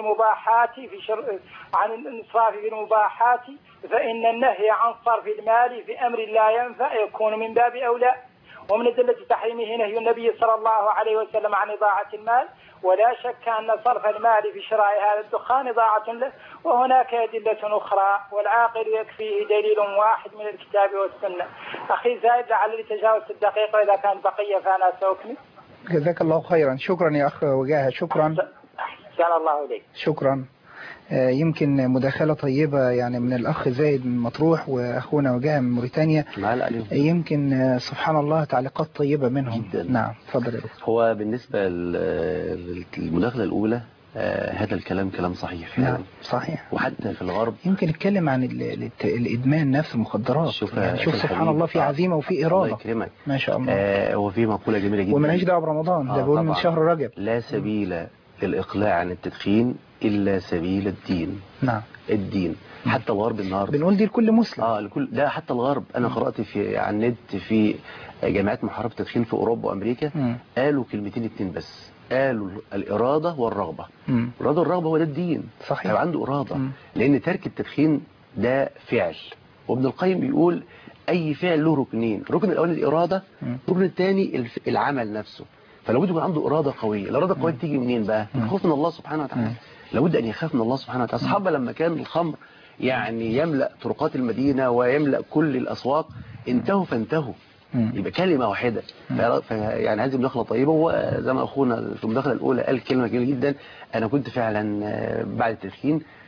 Speaker 5: المباحات فإن النهي عن صرف المال في أمر لا ينفع يكون من باب أولى. ومن أدلة تحريمه نهي النبي صلى الله عليه وسلم عن إضاعة المال، ولا شك أن صرف المال في شراء هذا الدخان إضاعة له. وهناك أدلة أخرى، والعاقل يكفيه دليل واحد من الكتاب والسنة. أخي زايد لعلي تجاوزت الدقيقة، وإذا كان بقية فأنا سأكمل.
Speaker 2: جزاك الله خيرا. شكرا يا أخ وجاهة. شكرا.
Speaker 5: أحسن الله إليك.
Speaker 2: شكرا. يمكن مداخلة طيبة يعني من الأخ زايد من مطروح وأخونا وجاهة من موريتانيا. يمكن سبحان الله تعليقات طيبة منهم جدا. نعم تفضل يا دكتور.
Speaker 3: هو بالنسبة للمداخلة الأولى هذا الكلام كلام صحيح
Speaker 2: نعم يعني. صحيح.
Speaker 3: وحتى في الغرب
Speaker 2: يمكن نتكلم عن الإدمان نفس المخدرات. شوف سبحان الله في عزيمة وفي إرادة. الله
Speaker 3: يكرمك.
Speaker 2: ما شاء الله.
Speaker 3: هو في مقولة جميلة جدا
Speaker 2: وملهاش دعوة برمضان، ده بيقول من شهر رجب:
Speaker 3: لا سبيل للإقلاع عن التدخين إلا سبيل الدين.
Speaker 2: نعم
Speaker 3: الدين. حتى الغرب النهارده
Speaker 2: بنقول دي لكل مسلم.
Speaker 3: لكل ده، حتى الغرب. انا قرأت على النت في جامعات محاربة التدخين في اوروبا وامريكا قالوا كلمتين اتنين بس، قالوا الإرادة والرغبة. الإرادة والرغبة هو ده الدين.
Speaker 2: صحيح.
Speaker 3: هيبقى عنده إرادة. لأن ترك التدخين ده فعل، وابن القيم بيقول أي فعل له ركنين، الركن الأولاني الإرادة، الركن الثاني العمل نفسه. فلابد يكون عنده إرادة قوية. الإرادة القوية تيجي منين بقى؟ الخوف من الله سبحانه وتعالى. لابد أن يخاف من الله سبحانه وتعالى. الصحابة لما كان الخمر يعني يملأ طرقات المدينة ويملأ كل الأسواق انتهوا فانتهوا. يبقى كلمة واحدة. يعني هذه مداخلة طيبة. وزي ما أخونا في المداخلة الأولى قال كلمة جميلة جدا: أنا كنت فعلا بعد التدخين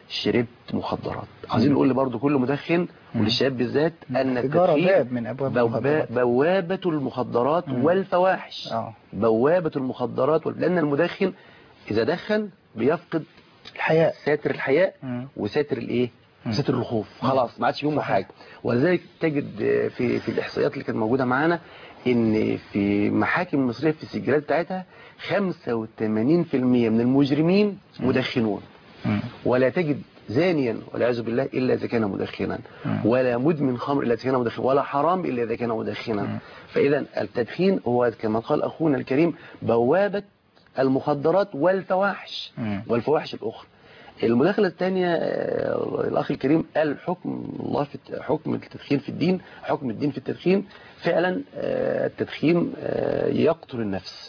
Speaker 3: شربت مخدرات. عايزين نقول برضو كل مدخن وللشباب بالذات ان التدخين
Speaker 2: باب من ابواب المخدرات،
Speaker 3: بوابة المخدرات والفواحش. بوابة المخدرات لان المدخن اذا دخن بيفقد
Speaker 2: الحياء،
Speaker 3: ساتر الحياء وساتر الايه، ساتر الخوف، خلاص ما عادش يهمه حاجه. ولذلك تجد في الاحصائيات اللي كانت موجوده معانا ان في محاكم المصريه في السجلات بتاعتها 85% من المجرمين مدخنون، ولا تجد زانيا والعياذ بالله الا اذا كان مدخنا، ولا مدمن خمر الا اذا كان مدخنا، ولا حرام الا اذا كان مدخنا. فاذا التدخين هو كما قال اخونا الكريم بوابه المخدرات والفواحش والفواحش الاخرى. المداخله الثانيه الاخ الكريم قال حكم الله في حكم التدخين في الدين، حكم الدين في التدخين. فعلا التدخين يقتل النفس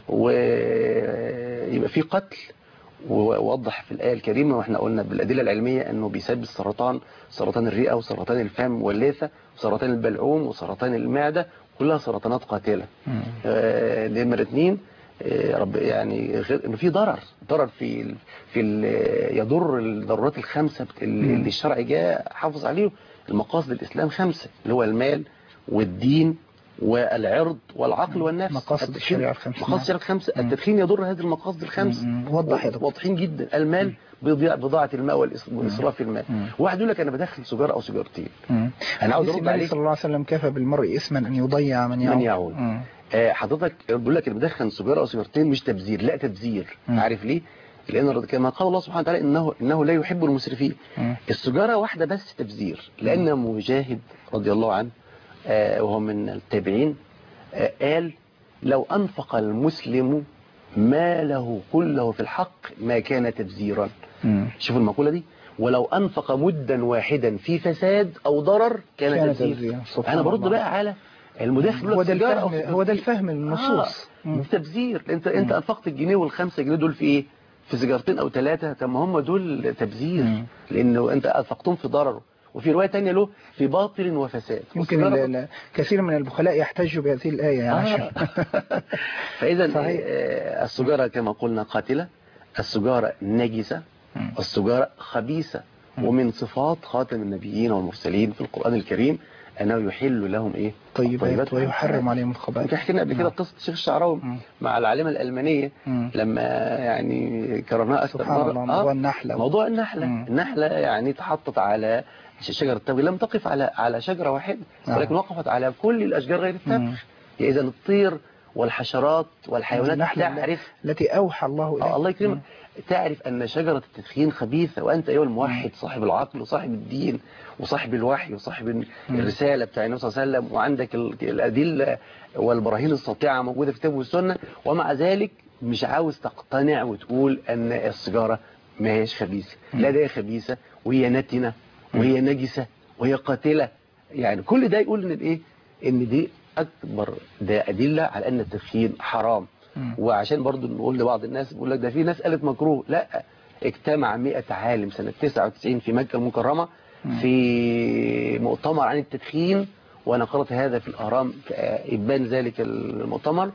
Speaker 3: ويبقى في قتل. ووضح في الآية الكريمة واحنا قلنا بالأدلة العلمية أنه بيسبب السرطان، سرطان الرئة وسرطان الفم والليثة وسرطان البلعوم وسرطان المعدة، كلها سرطانات قاتلة. نمرة 2 رب يعني انه في ضرر يضر الضرورات الخمسة اللي الشرع جاء حافظ عليه. المقاصد الإسلام 5 اللي هو المال والدين والعرض والعقل والنفس.
Speaker 2: مقاصد الشريعة الخمسة.
Speaker 3: مقاصد الشريعة الخمسة. التدخين يضر هذه المقاصد الخمس. واضحين جدا. المال بضاعة الماء والإسراف في الماء. واحد يقول لك أنا بدخل سيجارة أو سيجارتين.
Speaker 2: أنا عاوز أرد عليه. صلى الله عليه وسلم كفى بالمرء إثما أن يضيع من يعول.
Speaker 3: حضرتك بقول لك اللي بدخل سيجارة أو سيجارتين مش تبذير، لا تبذير. عارف ليه؟ لأن كما قال الله سبحانه وتعالى إنه لا يحب المسرفين. السيجارة واحدة بس تبذير، لأن مجاهد رضي الله عنه وهو من التابعين قال لو أنفق المسلم ماله كله في الحق ما كان تبذيرا. شوفوا المقولة دي، ولو أنفق مدا واحدا في فساد أو ضرر كان تبذير. أنا برد بقى على المداخل.
Speaker 2: هو ده الفهم للنصوص.
Speaker 3: تبذير. انت أنفقت الجنيه والخمسة جنيه دول في إيه؟ في سيجارتين أو 3. طب ما هم دول تبذير، لأنه أنت أنفقتهم في ضرره. وفي رواية تانية له في باطل وفساد.
Speaker 2: يمكن كثير من البخلاء يحتجوا بهذه الآية يا عشر.
Speaker 3: فإذا السجارة كما قلنا قاتلة، السجارة نجسة، السجارة خبيثة. ومن صفات خاتم النبيين والمرسلين في القرآن الكريم أنه يحل لهم إيه؟
Speaker 2: طيبات ويحرم عليهم الخبائث.
Speaker 3: حكينا قبل كده قصة الشيخ الشعراوي مع العالمة الألمانية لما يعني كررناها أكثر مرة. موضوع النحلة يعني تحطت على شجرة التبغ، لم تقف على شجرة واحدة ولكن وقفت على كل الأشجار غير التبغ. إذا الطير والحشرات والحيوانات تعرف
Speaker 2: التي أوحى الله إليه.
Speaker 3: الله يكرمك، تعرف أن شجرة التدخين خبيثة. وأنت أيها الموحد صاحب العقل وصاحب الدين وصاحب الوحي وصاحب الرسالة بتاع النبي صلى الله عليه وسلم، وعندك الأدلة والبراهين الساطعة موجودة في الكتاب والسنة، ومع ذلك مش عاوز تقتنع وتقول أن السيجارة ما هيش خبيثة. لا، ده خبيثة وهي نتنة وهي نجسة وهي قاتلة. يعني كل ده يقول ان ايه، ان دي اكبر ده ادله على ان التدخين حرام. وعشان برضو نقول لبعض الناس بيقول لك ده في ناس قالت مكروه، لا، اجتمع 100 عالم سنة 99 في مكة المكرمة في مؤتمر عن التدخين، وانا قرأت هذا في الأهرام إبان ذلك المؤتمر،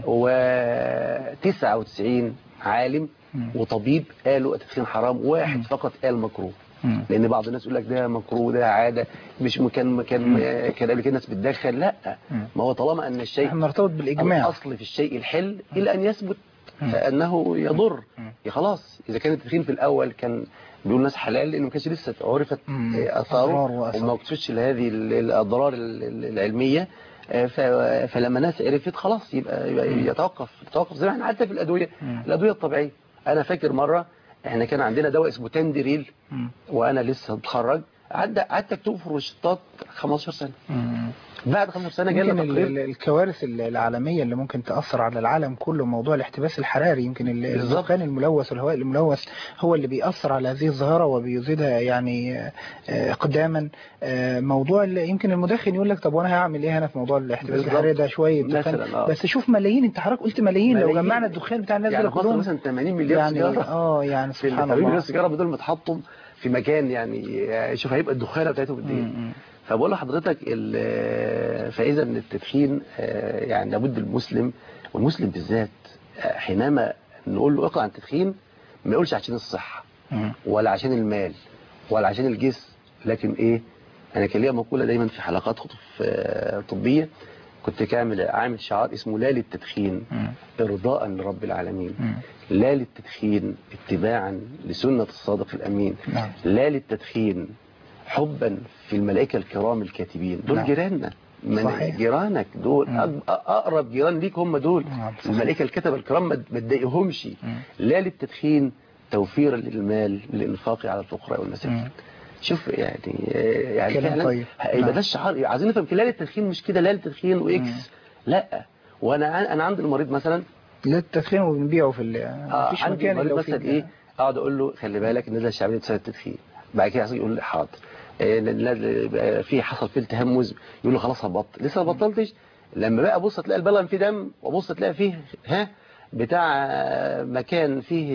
Speaker 3: و99 عالم وطبيب قالوا التدخين حرام، واحد فقط قال مكروه. لان بعض الناس يقول لك ده مكروه، ده عاده، مش كان قبل كده الناس بتدخن. لا، ما هو طالما ان الشيء
Speaker 2: مرتبط بالاجماع،
Speaker 3: الاصل في الشيء الحل الى ان يثبت انه يضر. خلاص، اذا كان التدخين في الاول كان بيقول الناس حلال لانه ما كانش لسه عرفت اثاره وما اكتشفش هذه الاضرار العلميه، فلما الناس عرفت خلاص يبقى يتوقف زي ما احنا حتى في الادويه الطبيعيه. انا فاكر مره احنا كان عندنا دواء اسمه تندريل وانا لسه متخرج، قعدت اكتبه في الروشتات 15 سنه. بعد 15 سنه جالنا تقرير.
Speaker 2: الكوارث العالميه اللي ممكن تاثر على العالم كله موضوع الاحتباس الحراري. يمكن الدخان الملوث والهواء الملوث هو اللي بيأثر على هذه الظاهره وبيزيدها يعني اقداما. موضوع يمكن المدخن يقول لك طب وانا هعمل ايه هنا في موضوع الاحتباس الحراري ده؟ شويه دخان بس شوف ملايين، انت حضرتك قلت ملايين، لو جمعنا الدخان بتاع الناس
Speaker 3: يعني
Speaker 2: كلهم
Speaker 3: مثلا 80 مليار سيجاره
Speaker 2: يعني سبحان الله.
Speaker 3: 80 مليار سيجاره بدول متحطم في مكان، يعني شوف هيبقى الدخانه بتاعته قد ايه. فبقول لحضرتك فاذا من التدخين يعني لابد المسلم، والمسلم بالذات حينما نقول له اقلع عن التدخين ما يقولش عشان الصحه، ولا عشان المال ولا عشان الجسم، لكن ايه، انا كان ليا مقولة دايما في حلقات خطب طبية، كنت عامل شعار اسمه لا للتدخين ارضاء لرب العالمين، لا للتدخين اتباعا لسنة الصادق الامين، لا للتدخين حبا في الملائكة الكرام الكاتبين، دول جيراننا، من جيرانك دول اقرب جيران ليك هم دول، الملائكة الكتب الكرام ما تضايقهمش. لا للتدخين توفيرا للمال للانفاق على الفقراء والمساكين. شوف يعني فعلا يبقى ده الشعار. عايزين نفهم لا للتدخين مش كده لا للتدخين واكس، لا. وانا عندي المريض مثلا
Speaker 2: لا التدخين وبنبيعه في مفيش
Speaker 3: عندي
Speaker 2: مكان
Speaker 3: المريض مثلا ايه، اقعد اقول له خلي بالك النزله الشعبيه بسبب التدخين، بعد كده يقول لي حاضر، في حصل فيه التهمز، يقول له خلاص هبطل، لسه ما بطلتش، لما بقى ابص تلاقي البلغم فيه دم، وابص تلاقي فيه بتاع مكان فيه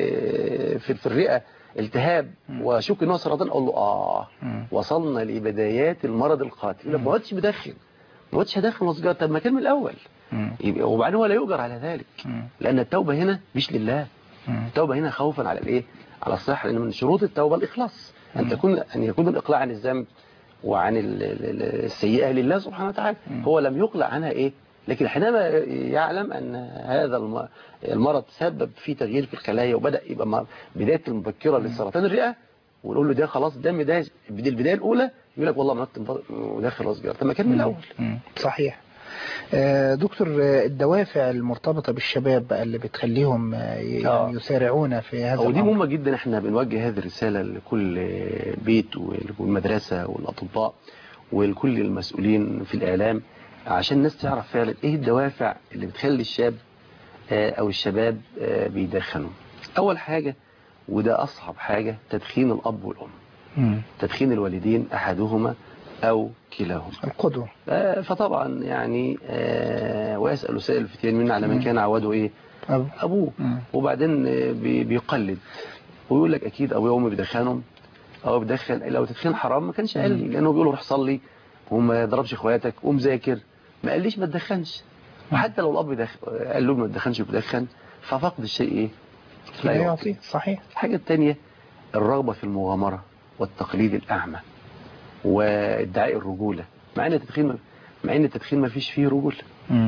Speaker 3: في الرئه التهاب واشك ان هو سرطان، اقول له وصلنا لبدايات المرض القاتل. يقول لك ما عدتش بدخن، ما عدتش هدخن وسجاره، طب ما كان من الاول. وبعدين هو لا يؤجر على ذلك، لان التوبه هنا مش لله، التوبه هنا خوفا على الايه، على الصحه، لان من شروط التوبه الاخلاص، ان يكون الاقلاع عن الذنب وعن السيئه لله سبحانه وتعالى. هو لم يقلع عنها ايه، لكن حينما يعلم أن هذا المرض سبب في تغيير في الخلايا وبدأ يبقى بداية المبكرة للسرطان الرئة، ونقول له ده خلاص الدم ده البداية الأولى، يقول لك والله ما وداخل أصغر، طب ما كان من الأول.
Speaker 2: صحيح. دكتور، الدوافع المرتبطة بالشباب بقى اللي بتخليهم يعني يسارعون في هذا الأمر،
Speaker 3: ودي مهمة جدا. احنا بنوجه هذه الرسالة لكل بيت والمدرسة والأطباء ولكل المسؤولين في الإعلام، عشان الناس تعرف فعلا ايه الدوافع اللي بتخلي الشاب او الشباب بيدخنوا. اول حاجة وده اصعب حاجة، تدخين الاب والام، تدخين الوالدين احدهما او كلاهما،
Speaker 2: القدوة.
Speaker 3: فطبعا يعني ويسأل سائل الفتيان منا على من كان عوده ايه، ابوه. وبعدين بيقلد ويقول لك اكيد ابويا وامي بيدخنهم، او بيدخن، لو تدخين حرام ما كانش قال لي، لانه بيقولوا روح صلي وما ضربش اخواتك قوم ذاكر، ما قاليش ما تدخنش. وحتى لو الاب قال له ما تدخنش وبدخن، ففقد الشيء ايه،
Speaker 2: لا يعطيه. صحيح.
Speaker 3: الحاجه الثانيه الرغبه في المغامره والتقليد الاعمى وادعاء الرجوله، مع ان التدخين ما فيش فيه رجوله.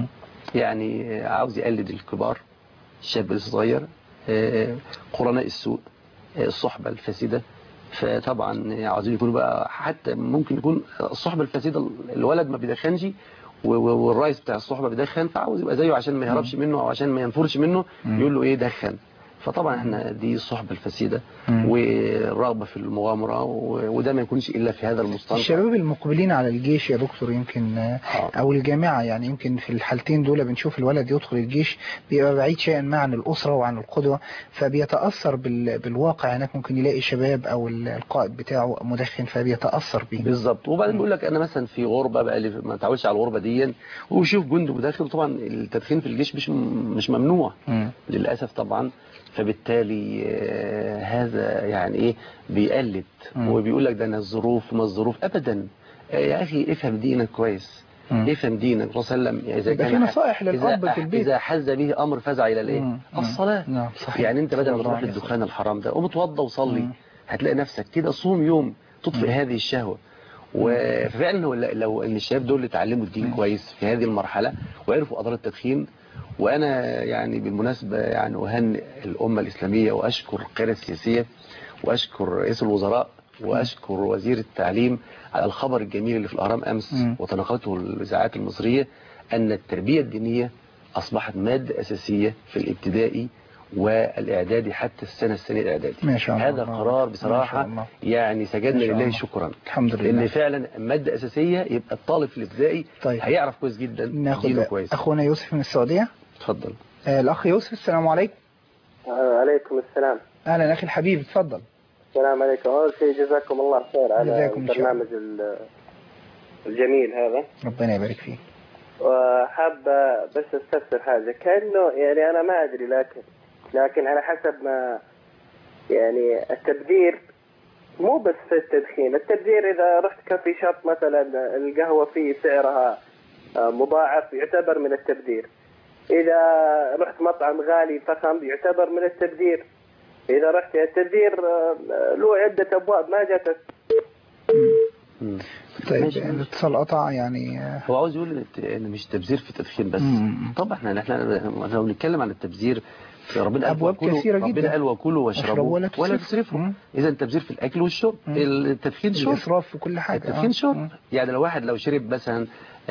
Speaker 3: يعني عاوز يقلد الكبار، الشاب الصغير، قرناء السوء، الصحبه الفاسده، فطبعا عاوزين يكونوا بقى، حتى ممكن يكون الصحبه الفاسده الولد ما بيدخنش والرئيس بتاع الصحبه بيدخن، فعاوز يبقى زيه عشان ما يهربش منه او عشان ما ينفرش منه، يقول له ايه دخن. فطبعا احنا دي الصحبه الفاسده والرغبه في المغامره، وده ما يكونش الا في هذا المستنقع.
Speaker 2: الشباب المقبلين على الجيش يا دكتور يمكن او الجامعه، يعني يمكن في الحالتين دول بنشوف الولد يدخل الجيش بيبقى بعيد شيئا ما عن الاسره وعن القدوه، فبيتاثر بالواقع هناك، ممكن يلاقي شباب او القائد بتاعه مدخن فبيتاثر بيه.
Speaker 3: بالظبط. وبعدين بيقول لك انا مثلا في غربه بقى اللي ما تعودش على الغربه دي، ويشوف جندي مدخن، طبعا التدخين في الجيش مش ممنوع للاسف طبعا، فبالتالي هذا يعني ايه بيقلد وبيقول لك ده انا الظروف ما الظروف ابدا. يا اخي افهم دينك كويس، افهم دينك. الرسول صلى الله عليه وسلم اذا كان
Speaker 2: في نصائح للاب في البيت،
Speaker 3: اذا حز به امر فزع الى الايه، الصلاه.
Speaker 2: نعم صحيح.
Speaker 3: يعني انت بدل ما تروح للدخان الحرام ده قوم اتوضى وصلي، هتلاقي نفسك كده صوم يوم تطفئ هذه الشهوه. وفعلا لو ان الشباب دول اتعلموا الدين كويس في هذه المرحله وعرفوا اضرار التدخين. وانا يعني بالمناسبه يعني اهنئ الامه الاسلاميه واشكر القياده السياسيه واشكر رئيس الوزراء واشكر وزير التعليم على الخبر الجميل اللي في الاهرام امس وتناقلته الاذاعات المصريه، ان التربيه الدينيه اصبحت ماده اساسيه في الابتدائي والاعدادي حتى السنه الاعدادي.
Speaker 2: ما شاء الله.
Speaker 3: هذا قرار بصراحه يعني سجدنا لله شكرا،
Speaker 2: الحمد لله،
Speaker 3: لان فعلا ماده اساسيه، يبقى الطالب في الابتدائي هيعرف كويس جدا دينه كويس.
Speaker 2: اخونا يوسف من السعوديه.
Speaker 3: اتفضل.
Speaker 2: الاخ يوسف، السلام عليكم.
Speaker 6: وعليكم السلام.
Speaker 2: اهلا اخي الحبيب، اتفضل.
Speaker 6: السلام عليكم. اول شيء جزاكم الله خير على البرنامج الجميل هذا،
Speaker 2: ربنا يبارك فيك.
Speaker 6: وحاب بس استفسر حاجه، كانه يعني انا ما ادري، لكن على حسب ما يعني التبذير مو بس في التدخين، التبذير اذا رحت كافي شوب مثلا القهوه فيه سعرها مضاعف يعتبر من التبذير، اذا رحت مطعم غالي فخم يعتبر من التبذير، إذا رحت التبذير له عدة أبواب ما جاتك.
Speaker 2: طيب الاتصال قطع يعني.
Speaker 3: هو عاوز يقول ان مش تبذير في التدخين بس. طبعا احنا لو بنتكلم عن التبذير ربنا قال
Speaker 2: أبواب كثيرة جدا.
Speaker 3: ربنا قال وكلوا واشربوا ولا تسرفوا. إذا التبذير في الأكل والشرب، التدخين شرب،
Speaker 2: الإسراف في كل حاجة.
Speaker 3: التدخين شرب. يعني لو واحد شرب مثلا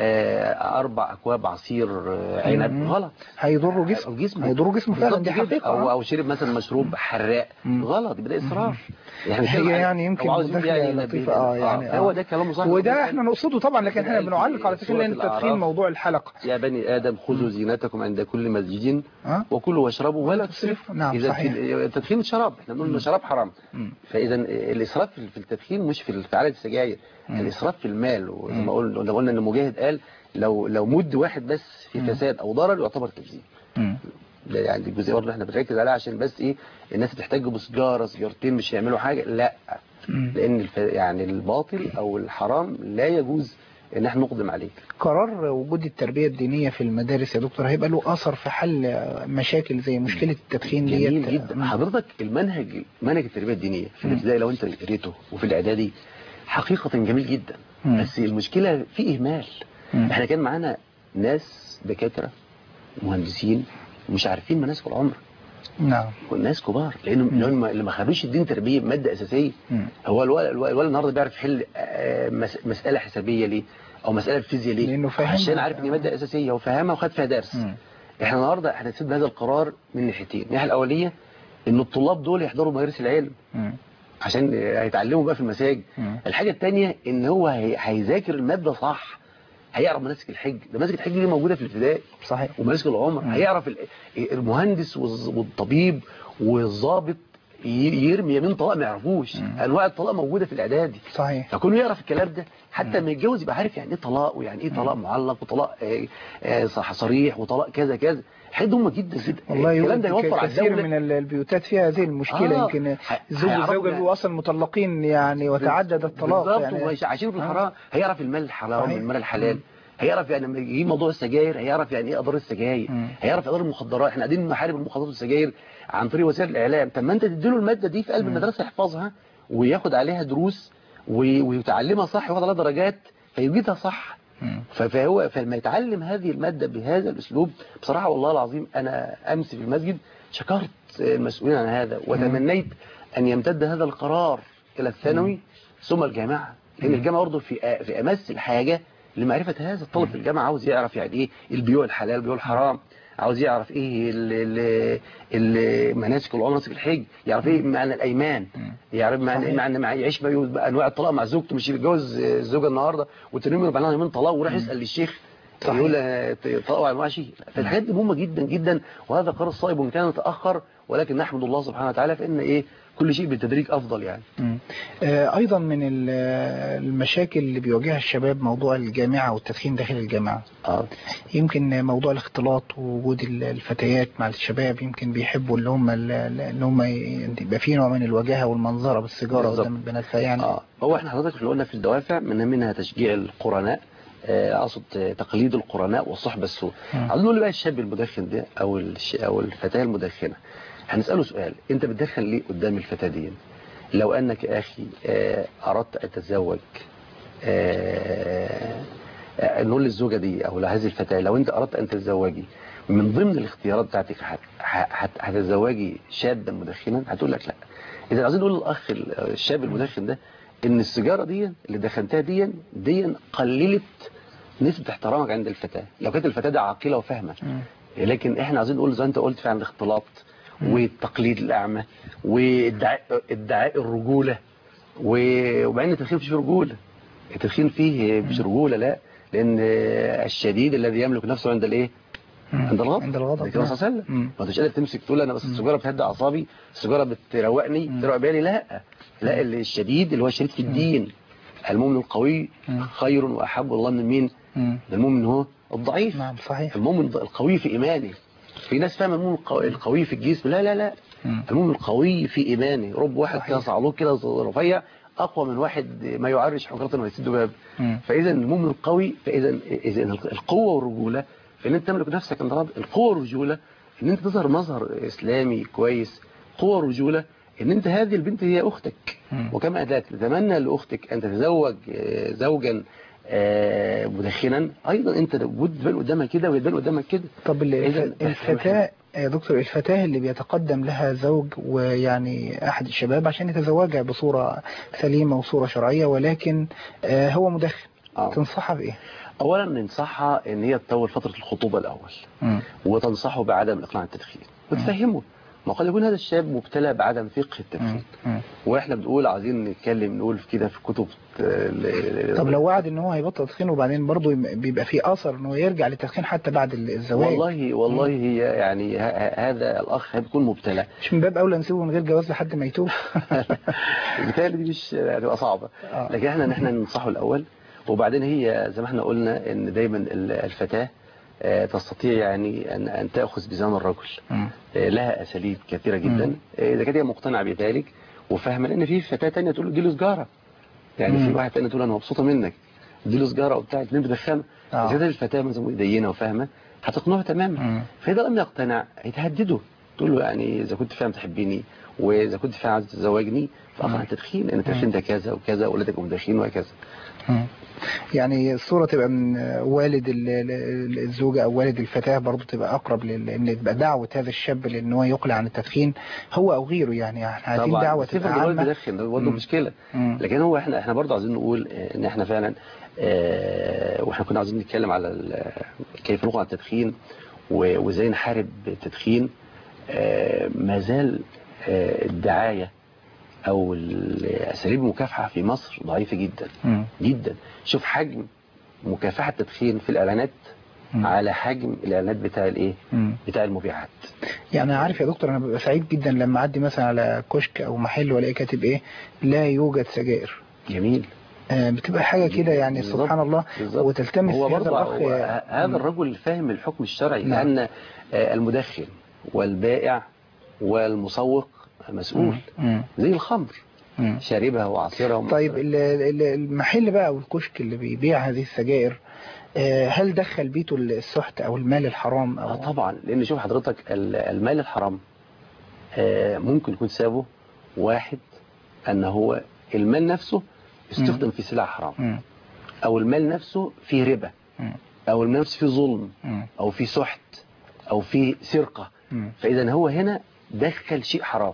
Speaker 3: 4 أكواب عصير عنب غلط،
Speaker 2: هيضر جسمه فعلا، دي حقيقة.
Speaker 3: أو شرب مثلا مشروب حراق غلط، يبقى إسراف.
Speaker 2: يعني يمكن مداخلة لطيفة يعني
Speaker 3: هو ده كلامه صح،
Speaker 2: وده احنا نقصده طبعا، لكن احنا بنعلق على فكرة ان التدخين موضوع الحلقة.
Speaker 3: يا بني آدم خذوا زينتكم عند كل مسجد وكلوا واشربوا ولا تسرفوا.
Speaker 2: نعم
Speaker 3: إذا
Speaker 2: صحيح.
Speaker 3: التدخين شراب، احنا بنقول إن شراب حرام. فإذا الإسراف في التدخين مش في عدد السجاير، الإسراف في المال. وزي ما قلنا ان مجاهد قال لو مد واحد بس في فساد او ضرر يعتبر تبذير. ده يعني الجزئيه برضه احنا بنركز عليها عشان بس الناس بتحتاج بسجاره سجارتين مش هيعملوا حاجه، لا. لان يعني الباطل او الحرام لا يجوز ان احنا نقدم عليه.
Speaker 2: قرار وجود التربيه الدينيه في المدارس يا دكتور هيبقى له اثر في حل مشاكل زي مشكله التدخين ديت.
Speaker 3: جميل جدا. حضرتك منهج التربيه الدينيه في الابتدائي لو انت قريته وفي الاعدادي حقيقه جميل جدا. بس المشكله في اهمال. احنا كان معانا ناس دكاتره مهندسين مش عارفين مناسك العمر.
Speaker 2: نعم.
Speaker 3: والناس كبار لانهم اللي ما خدوش الدين تربيه ماده اساسيه. هو الولد النهارده بيعرف يحل مساله حسابيه ليه او مساله فيزياء ليه؟
Speaker 2: لانه فاهم،
Speaker 3: عشان عارف ان ماده اساسيه وفاهمها وخد فيها درس. احنا النهارده هنسيب هذا القرار من ناحيتين. الناحيه الاوليه ان الطلاب دول يحضروا مدارس العلم عشان هيتعلموا بقى في المساجد. الحاجه الثانيه ان هو هيذاكر الماده صح، هيعرف مناسك الحج. ده مناسك الحج دي موجوده في الابتدائي
Speaker 2: صحيح،
Speaker 3: ومناسك العمر. هيعرف المهندس والطبيب والضابط يرمي يمين طلاق ما يعرفوش. انواع الطلاق موجوده في الاعدادي
Speaker 2: صحيح،
Speaker 3: فكونه يعرف الكلام ده حتى لما يتجوز يبقى عارف يعني ايه طلاق ويعني ايه طلاق معلق وطلاق صريح وطلاق كذا كذا. حد هم جدا جدا
Speaker 2: الكلام ده يوفر على الدوله. كثير من البيوتات فيها هذه المشكله. يمكن الزوج والزوجه بيبقوا اصلا مطلقين يعني وتعدد الطلاق
Speaker 3: يعني عايشين في الحرام. هيعرف المال الحرام والمال الحلال. هيعرف يعني لما يجي موضوع السجاير هيعرف يعني ايه اضرار السجاير. هيعرف اضرار المخدرات. احنا قاعدين نحارب المخدرات والسجاير عن طريق وسائل الاعلام. طب ما انت تديله الماده دي في قلب المدرسه يحفظها وياخد عليها دروس ويتعلمها صح وياخد عليها درجات فيجيدها صح. فلما يتعلم هذه الماده بهذا الاسلوب بصراحه والله العظيم انا امس في المسجد شكرت المسؤولين عن هذا وتمنيت ان يمتد هذا القرار الى الثانوي ثم الجامعه. لان الجامعه برضه في امس الحاجه لمعرفة هذا. الطالب في الجامعة عاوز يعرف يعني ايه البيوع الحلال البيوع الحرام، عاوز يعرف ايه مناسك العمر مناسك الحج، يعرف ايه معنى الايمان، يعرف معنى يعيش انواع الطلاق مع زوجته. مش يتجوز الزوجه النهارده وترمي له بعدها يومين طلاق وراح يسال للشيخ يقول طلاق على انواع شيء. فالحاجات دي مهمه جدا جدا وهذا قرار صائب وان كان يتاخر ولكن نحمد الله سبحانه وتعالى فان كل شيء بالتدريج افضل يعني.
Speaker 2: ايضا من المشاكل اللي بيواجهها الشباب موضوع الجامعه والتدخين داخل الجامعه. يمكن موضوع الاختلاط ووجود الفتيات مع الشباب يمكن بيحبوا اللي هم يبقى في نوع من الوجاهه والمنظره بالسيجاره قدام البنات فيعني.
Speaker 3: هو احنا حضرتك اللي قلنا في الدوافع منها تشجيع القرناء، اقصد تقليد القرناء والصحبه السوء. عايزين نقول بقى الشاب المدخن ده او الفتاه المدخنه هنساله سؤال: انت بتدخن ليه قدام الفتاه دي؟ لو انك يا اخي اردت ان تتزوج نقول للزوجه دي او لهذه الفتاه لو انت اردت ان تتزوجي من ضمن الاختيارات بتاعتك هتتزوجي شابا مدخنا؟ هتقول لك لا. اذا عايزين نقول للاخ الشاب المدخن ده ان السيجاره دي اللي دخنتها دي قللت نسبه احترامك عند الفتاه لو كانت الفتاه دي عاقله وفاهمه. لكن احنا عايزين نقول زي انت قلت فعلا الاختلاط والتقليد الأعمى وادعاء الرجولة وبعدين التدخين مش رجولة. التدخين فيه مش رجولة لا، لأن الشديد الذي يملك نفسه عند الايه؟ عند الغضب. لكن صلى الله عليه وسلم ما انتش قادر تمسك تقول انا بس السيجاره بتهدى اعصابي، السيجاره بتروقني بتروق بالي. لا الشديد اللي هو الشديد في الدين. المؤمن القوي خير واحب الله من مين؟ المؤمن هو الضعيف.
Speaker 2: نعم صحيح.
Speaker 3: المؤمن القوي في ايمانه. في ناس فاهمه المؤمن القوي في الجسم. لا المؤمن القوي في ايمانه. رب واحد كده صعلوك كده رفيع اقوى من واحد ما يعرش حجره ويسد باب. فاذا المؤمن القوي اذا القوه والرجوله في ان انت تملك نفسك عند رب. القوه والرجوله ان انت تظهر مظهر اسلامي كويس قوة الرجولة ان انت هذه البنت هي اختك، وكما ذلك تتمنى لاختك ان تتزوج زوجا مدخنا، ايضا انت لابد تبان قدامها كده ويبان قدامك كده.
Speaker 2: طب الفتاة يا دكتور، الفتاة اللي بيتقدم لها زوج ويعني احد الشباب عشان يتزوجها بصورة سليمة وصورة شرعية، ولكن هو مدخن، تنصحها بايه؟
Speaker 3: اولا ننصحها ان هي تطول فترة الخطوبة الاول، وتنصحه بعدم الاقلاع عن التدخين وتفهمه. ما قد يكون هذا الشاب مبتلى بعدم فقه التدخين، واحنا بنقول عايزين نتكلم نقول كده في كتب.
Speaker 2: طب لو وعد ان هو هيبطل تدخين وبعدين برضه بيبقى فيه اثر انه يرجع للتدخين حتى بعد الزواج؟
Speaker 3: والله هي يعني هذا الاخ هيكون مبتلى،
Speaker 2: مش من باب اولى نسيبه من غير جواز لحد ما يتوب؟
Speaker 3: بالتالي دي مش هتبقى صعبة، لكن احنا ننصحه الاول، وبعدين هي زي ما احنا قلنا ان دايما الفتاة تستطيع يعني أن تأخذ بزمام الرجل. لها أساليب كثيرة جدا، إذا كانت هي مقتنعة بذلك وفاهمة، لأن في فتاة تانية تقول له اديله سجارة، يعني في واحد تاني تقول أنا مبسوطة منك اديله سجارة وبتاع، اتنين بدخنوا. إذا كانت الفتاة مثلا دينة وفاهمة هتقنعه تماما، فإذا لم يقتنع هيتهدده، تقول له يعني إذا كنت فاهم تحبيني وإذا كنت فاهم عايز تتزوجني فأقنع التدخين، لأن التدخين ده كذا وكذا وولادك مدخين وهكذا.
Speaker 2: يعني الصورة تبقى من والد الزوجة أو والد الفتاة برضو تبقى أقرب لأن تبقى دعوة هذا الشاب لأن هو يقلع عن التدخين هو أو غيره، يعني احنا عايزين دعوة تبقى عامة.
Speaker 3: بيدخن ده برضه مشكلة، لكن هو احنا برضه عايزين نقول إن احنا فعلا واحنا كنا عايزين نتكلم على كيف نقلع عن التدخين وازاي نحارب التدخين. ما زال الدعاية او اساليب المكافحه في مصر ضعيفه جدا جدا. شوف حجم مكافحه التدخين في الاعلانات على حجم الاعلانات بتاع الايه بتاع المبيعات.
Speaker 2: يعني عارف يا دكتور، انا ببقى سعيد جدا لما اعدي مثلا على كشك او محل والاقي كاتب ايه لا يوجد سجائر.
Speaker 3: جميل.
Speaker 2: بتبقى حاجه كده يعني سبحان الله، وتلتمس
Speaker 3: هو
Speaker 2: هذا الاخ.
Speaker 3: هذا الرجل فاهم الحكم الشرعي، لان المدخن والبائع والمسوق مسؤول زي الخمر، شاربها وعصيرها.
Speaker 2: طيب المحل بقى او الكشك اللي بيبيع هذه السجائر، هل دخل بيته السحت او المال الحرام أو
Speaker 3: طبعا، لان شوف حضرتك المال الحرام ممكن يكون سببه واحد ان هو المال نفسه استخدم في سلع حرام، او المال نفسه فيه ربا، او المال نفسه فيه ظلم، او فيه سحت، او فيه سرقة. فاذا هو هنا دخل شيء حرام.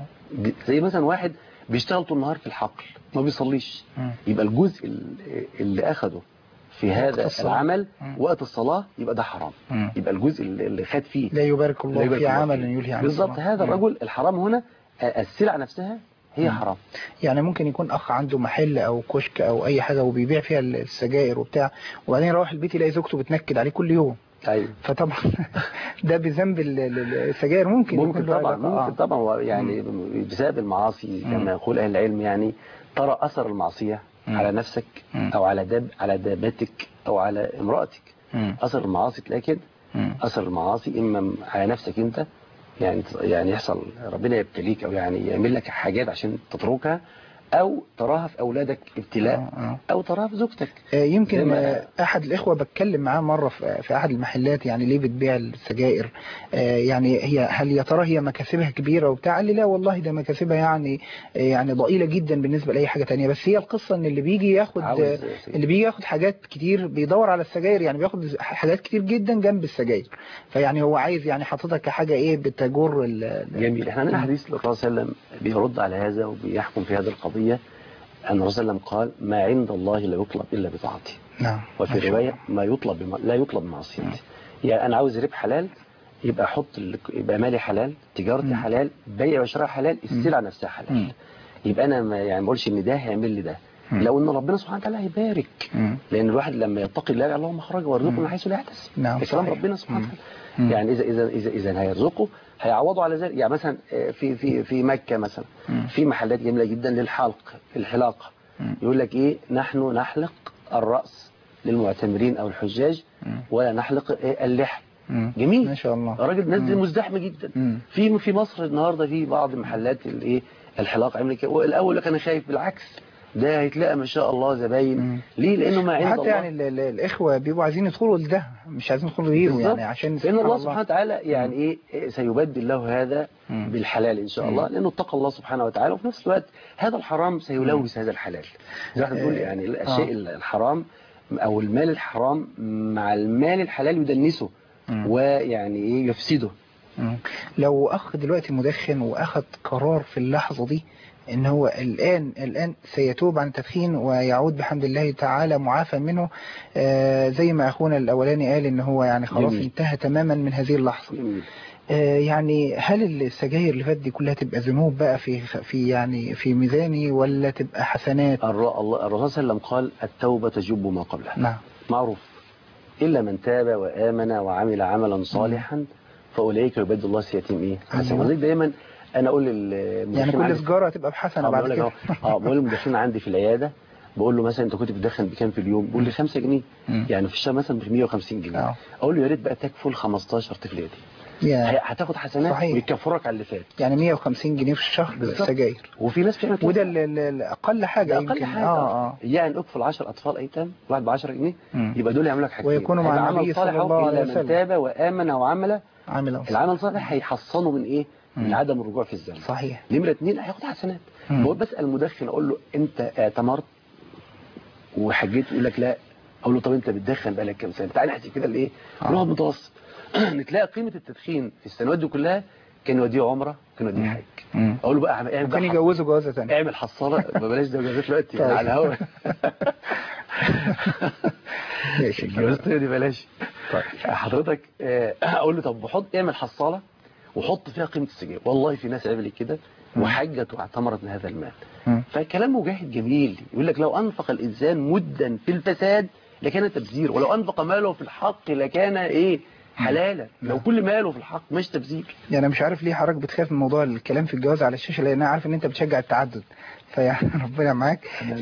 Speaker 3: زي مثلا واحد بيشتغل طول النهار في الحقل ما بيصليش، يبقى الجزء اللي أخده في هذا العمل وقت الصلاة يبقى ده حرام، يبقى الجزء اللي خد فيه
Speaker 2: لا يبارك الله في عمل يلهي عن
Speaker 3: بالظبط. هذا الرجل الحرام هنا السلع نفسها هي حرام.
Speaker 2: يعني ممكن يكون أخ عنده محل أو كشك أو أي حاجة وبيبيع فيها السجائر وبتاع، وبعدين يروح البيت يلاقي زوجته بتنكد عليه كل يوم.
Speaker 3: أيوة.
Speaker 2: فطبعا ده بذنب السجائر ممكن
Speaker 3: طبعا ممكن طبعا يعني بسبب المعاصي كما يقول أهل العلم، يعني ترى أثر المعصية على نفسك أو على دابتك أو على امرأتك. أثر المعاصي تلاقي أثر المعاصي إما على نفسك أنت، يعني يحصل ربنا يبتليك أو يعني يعمل لك حاجات عشان تتركها، أو تراها في أولادك ابتلاء، أو تراها في زوجتك.
Speaker 2: يمكن أحد الإخوة بتكلم معاه مرة في أحد المحلات، يعني ليه بتبيع السجائر، يعني هل يا ترى هي مكاسبها كبيرة وبتاع؟ قال لي لا والله ده مكاسبها يعني ضئيلة جدا بالنسبة لأي حاجة تانية، بس هي القصة إن اللي بيجي ياخد حاجات كتير بيدور على السجائر، يعني بياخد حاجات كتير جدا جنب السجائر، فيعني هو عايز يعني حاططها كحاجة إيه بتجر
Speaker 3: جميل. احنا عندنا حديث للرسول صلى الله عليه وسلم بيرد على هذا وبيحكم في هذه القضية، أن الرسول صلى الله عليه وسلم قال ما عند الله لا يطلب إلا بطاعته.
Speaker 2: نعم.
Speaker 3: وفي رواية لا يطلب بمعصيته. يعني أنا عاوز ربح حلال، يبقى يبقى مالي حلال، تجارتي حلال، بيع وشراء حلال، السلعة نفسها حلال. يبقى أنا ما بقولش إن ده هيعمل لي ده، لو إن ربنا سبحانه وتعالى هيبارك، لأن الواحد لما يتقي الله يجعل له مخرجا ويرزقه من حيث لا يحتسب.
Speaker 2: نعم.
Speaker 3: كلام ربنا سبحانه وتعالى. يعني إذا هيرزقه هيعوضه على ذلك. يعني مثلا في مكة مثلا في محلات جميلة جدا الحلاقة، يقول لك إيه، نحن نحلق الرأس للمعتمرين أو الحجاج ولا نحلق اللحم. جميل
Speaker 2: ما شاء الله.
Speaker 3: الراجل الناس دي مزدحمة جدا. في مصر النهاردة في بعض محلات الحلاقة عمل كده، والأول كان خايف، بالعكس ده هيتلاقى ما شاء الله زباين. ليه؟ لانه ما عند
Speaker 2: حتى
Speaker 3: الله.
Speaker 2: يعني الاخوه بيبقوا عايزين يدخلوا لده، مش عايزين يدخلوا غيره يعني، عشان
Speaker 3: لان الله سبحانه وتعالى يعني ايه سيبدل له هذا بالحلال ان شاء الله، لانه اتقى الله سبحانه وتعالى، وفي نفس الوقت هذا الحرام سيلوث هذا الحلال. زي ما احنا بنقول يعني الشيء الحرام او المال الحرام مع المال الحلال يدنسه ويعني ايه يفسده.
Speaker 2: لو اخ دلوقتي مدخن واخذ قرار في اللحظة دي ان هو الان سيتوب عن التدخين ويعود بحمد الله تعالى معافى منه، زي ما اخونا الاولاني قال ان هو يعني خلاص انتهى تماما من هذه اللحظة. يعني هل السجاير اللي فاتت دي كلها تبقى ذنوب بقى في يعني في ميزاني، ولا تبقى حسنات؟
Speaker 3: الرسول صلى الله عليه وسلم قال التوبة تجب ما قبلها.
Speaker 2: نعم.
Speaker 3: معروف. إلا من تاب وآمن وعمل عملا صالحا فأولئك يبدل الله سيئاتهم ايه حسنات. دايما انا اقول
Speaker 2: يعني كل سجارة تبقى بحسنة بعد كده.
Speaker 3: بقول للمدخن عندي في العيادة، بقول له مثلا انت كنت بتدخن بكام في اليوم؟ بيقول لي 5 جنيه. يعني في الشهر مثلا ب 150 جنيه. اقول له يا ريت بقى تكفل 15 طفل يتيم، هتاخد حسنات ويكفرك على اللي فات. يعني
Speaker 2: 150 جنيه في الشهر السجاير.
Speaker 3: وفي ناس بتعمل كده،
Speaker 2: وده اقل حاجه يمكن.
Speaker 3: يعني اكفل 10 اطفال ايتام واحد ب 10 جنيه، يبقى دول يعملوا لك حاجتين،
Speaker 2: ويكونوا مع النبي صلى الله عليه وسلم.
Speaker 3: من تاب وامن وعمل العمل الصالح هيحصنه من ايه؟ من عدم الرجوع في الذنب.
Speaker 2: صحيح.
Speaker 3: نمره 2 هياخد حسنات. بقول بسال المدخن اقول له انت اعتمرت وحجيت؟ يقول لك لا. اقول له طب انت بتدخن بقالك كام سنه؟ تعالى نحسب كده الايه؟ نقعد متوسط نتلاقي قيمه التدخين في السنوات دي كلها كان يوديه عمره، كان يوديه حج. اقول له بقى اعمل
Speaker 2: كان يجوزه جوازه ثانيه،
Speaker 3: اعمل حصاله بلاش ده جوازات دلوقتي يعني على الهوا.
Speaker 2: ماشي
Speaker 3: الجوازات دي بلاش. طيب حضرتك اقول له طب حط اعمل حصاله وحط فيها قيمه السجاير. والله في ناس عملت كده وحجت واعتمرت من هذا المال. فكلام مجاهد جميل يقول لك لو انفق الانسان مدا في الفساد لكان تبذير، ولو انفق ماله في الحق لكان ايه حلالا. لو كل ماله في الحق مش تبذير.
Speaker 2: يعني انا مش عارف ليه حضرتك بتخاف من موضوع الكلام في الجواز على الشاشه، لان انا عارف ان انت بتشجع التعدد، فيعني ربنا معاك.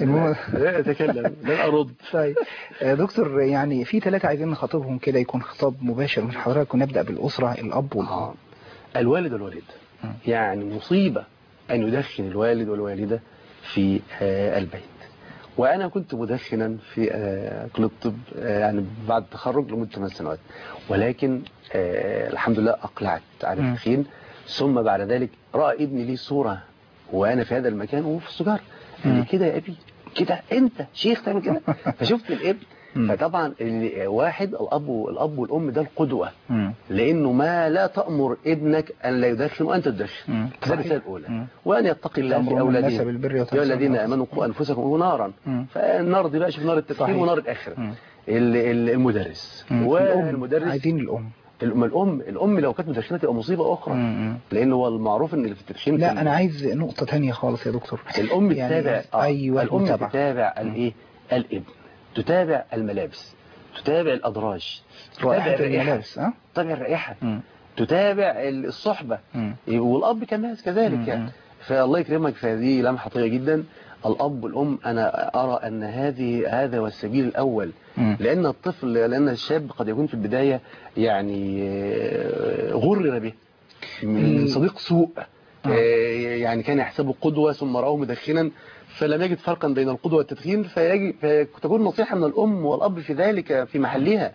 Speaker 3: لا اتكلم لا ارد.
Speaker 2: طيب دكتور، يعني في 3 عايزين نخاطبهم كده، يكون خطاب مباشر من حضرتك، ونبدا بالاسره، الاب والام.
Speaker 3: الوالد والوالده. يعني مصيبه ان يدخن الوالد والوالده في البيت. وأنا كنت مدخنا في كلية الطب يعني بعد التخرج لمدة 8 سنوات، ولكن الحمد لله أقلعت عن التدخين. ثم بعد ذلك رأى ابني لي صورة وأنا في هذا المكان وهو في السجارة، قال لي كده يا أبي، كده أنت شيخ تعمل كده؟ فشفت الابن. فطبعا واحد الأب والأم ده القدوة، لأنه ما لا تأمر ابنك أن لا يدخن وأنت تدخن. ده الرسالة الأولى. وأن يتقي الله في أولاده يا الذين آمنوا قوا أنفسكم نارا. فالنار دي بقى شوف نار التدخين ونار الآخرة. المدرس
Speaker 2: والمدرس عايزين
Speaker 3: الأم لو كانت مدخنة تبقى مصيبة أخرى. لأن هو المعروف إن اللي في التدخين
Speaker 2: لا أنا عايز نقطة تانية خالص يا دكتور.
Speaker 3: الأم تتابع
Speaker 2: أيوة
Speaker 3: الأم تتابع الإيه؟ الابن، تتابع الملابس، تتابع الأدراج، تتابع الملابس، تتابع الرائحة، تتابع الصحبة. والأب كمان كذلك يعني. فالله يكرمك، فهذه لمحة طيبة جدا. الأب والأم أنا أرى أن هذا هو السبيل الأول. لأن الشاب قد يكون في البداية يعني غرر به من صديق سوء، يعني كان يحسبه قدوة ثم رآه مدخنا فلم يجد فرقا بين القدوة والتدخين، فتكون نصيحة من الأم والأب في ذلك في محلها.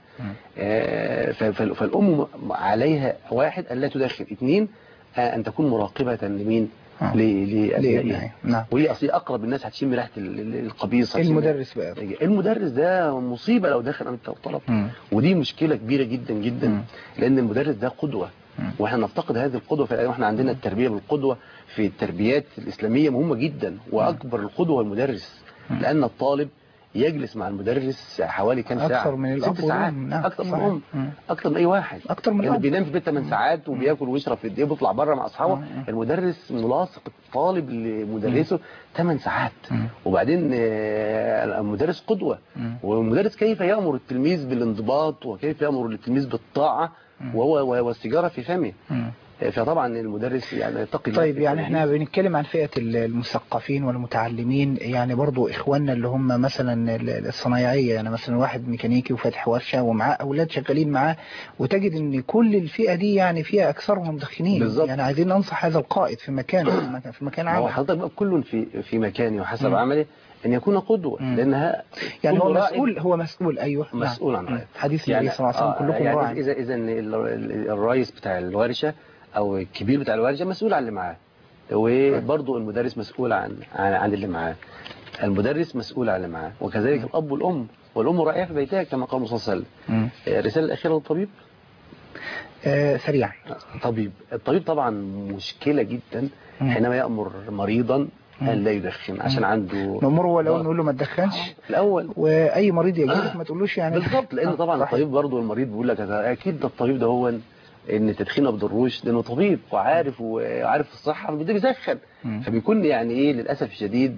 Speaker 3: فالأم عليها 1 أن لا تدخن، 2 أن تكون مراقبة لمين؟ لأبنائها. وهي أصلي أقرب الناس هتشم ريحة القبيص.
Speaker 2: المدرس بقى،
Speaker 3: المدرس ده مصيبة لو دخل أنت وطلب. ودي مشكلة كبيرة جدا جدا، لأن المدرس ده قدوة، واحنا نفتقد هذه القدوة. واحنا عندنا التربية بالقدوة في التربيات الإسلامية مهمة جدا، وأكبر القدوة المدرس، لأن الطالب يجلس مع المدرس حوالي كام ساعة؟
Speaker 2: أكثر من الأب
Speaker 3: 6 ساعات. أكثر من الأم، أكثر من أي واحد،
Speaker 2: أكثر من
Speaker 3: يعني بينام في البيت 8 ساعات وبياكل ويشرب في الدقيقة وبيطلع بره مع أصحابه. المدرس ملاصق الطالب لمدرسه 8 ساعات. وبعدين المدرس قدوة، والمدرس كيف يأمر التلميذ بالانضباط، وكيف يأمر التلميذ بالطاعة وهو والسيجارة في فمه. فطبعا المدرس يعني يتقي الله.
Speaker 2: طيب يعني احنا بنتكلم عن فئة المثقفين والمتعلمين، يعني برضو اخواننا اللي هم مثلا الصنايعية، يعني مثلا واحد ميكانيكي وفاتح ورشة ومعاه اولاد شغالين معاه، وتجد ان كل الفئة دي يعني فيها اكثرهم مدخنين.
Speaker 3: بالظبط.
Speaker 2: يعني عايزين ننصح هذا القائد في مكان
Speaker 3: هو
Speaker 2: عمل.
Speaker 3: حضرتك بقى كل في مكانه وحسب عمله ان يكون قدوة، لانها
Speaker 2: يعني هو مسؤول ايوه
Speaker 3: مسؤول عن رأيه.
Speaker 2: حديث النبي صلى الله عليه وسلم كلكم
Speaker 3: يعني
Speaker 2: راع.
Speaker 3: اذا الرئيس بتاع الورشة او الكبير بتاع الورشة مسؤول عن اللي معاه، وبرضه المدرس مسؤول عن اللي معاه، المدرس مسؤول عن اللي معاه، وكذلك الاب والام راعية في بيتها كما قال الرسول صلى الله عليه وسلم. الرسالة الأخيرة للطبيب
Speaker 2: سريعا.
Speaker 3: الطبيب طبعا مشكلة جدا حينما يأمر مريضا أن لا يدخن عشان عنده
Speaker 2: نمره ولو نقول له ما تدخنش
Speaker 3: الأول،
Speaker 2: وأي مريض يجيلك ما تقولوش يعني
Speaker 3: بالضبط، لأن طبعا الطبيب برضه المريض بيقول لك أكيد ده الطبيب ده هو ان التدخين ما بيضروش لانه طبيب وعارف الصحه بده يدخن، فبيكون يعني ايه للاسف الشديد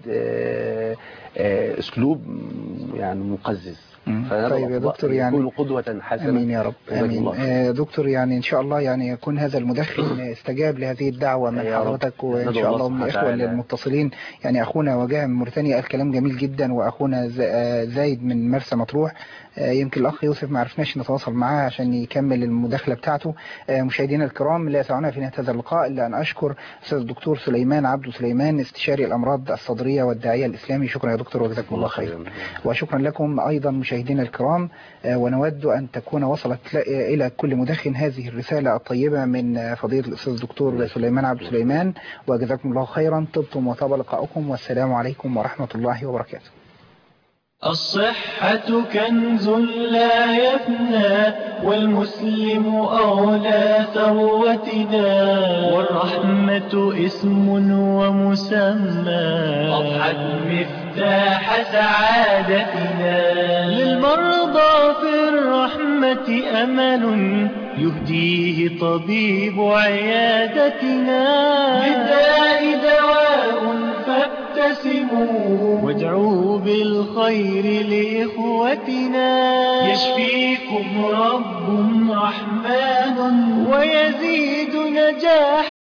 Speaker 3: اسلوب يعني مقزز.
Speaker 2: طيب يا دكتور يعني
Speaker 3: يكون قدوة حسنة.
Speaker 2: امين يا رب امين. دكتور يعني ان شاء الله يعني يكون هذا المدخن استجاب لهذه الدعوة من حضرتك، وان شاء الله من الاخوة المتصلين. يعني اخونا وجاه من موريتانيا قال كلام جميل جدا، واخونا زايد من مرسى مطروح يمكن الاخ يوسف ما عرفناش نتواصل معاه عشان يكمل المداخلة بتاعته. مشاهدينا الكرام لا يسعنا في نهاية هذا اللقاء الا ان اشكر استاذ الدكتور سليمان عبد سليمان استشاري الامراض الصدرية والداعية الاسلامي. شكرا يا دكتور وجزاكم الله خير. وشكرا لكم ايضا مشاهدينا الكرام، ونود ان تكون وصلت الى كل مدخن هذه الرسالة الطيبة من فضيلة الاستاذ الدكتور سليمان عبد سليمان، وجزاكم الله خيرا. طبتم وطاب لقاؤكم، والسلام عليكم ورحمة الله وبركاته.
Speaker 1: الصحة كنز لا يفنى، والمسلم أولى ثروتنا، والرحمة اسم ومسمى، أضحت مفتاح سعادتنا. للمرضى في الرحمة أمل يهديه طبيب عيادتنا، للداء دواء فابتسموا وادعوا بالخير لإخوتنا. يشفيكم رب رحمن ويزيد نجاح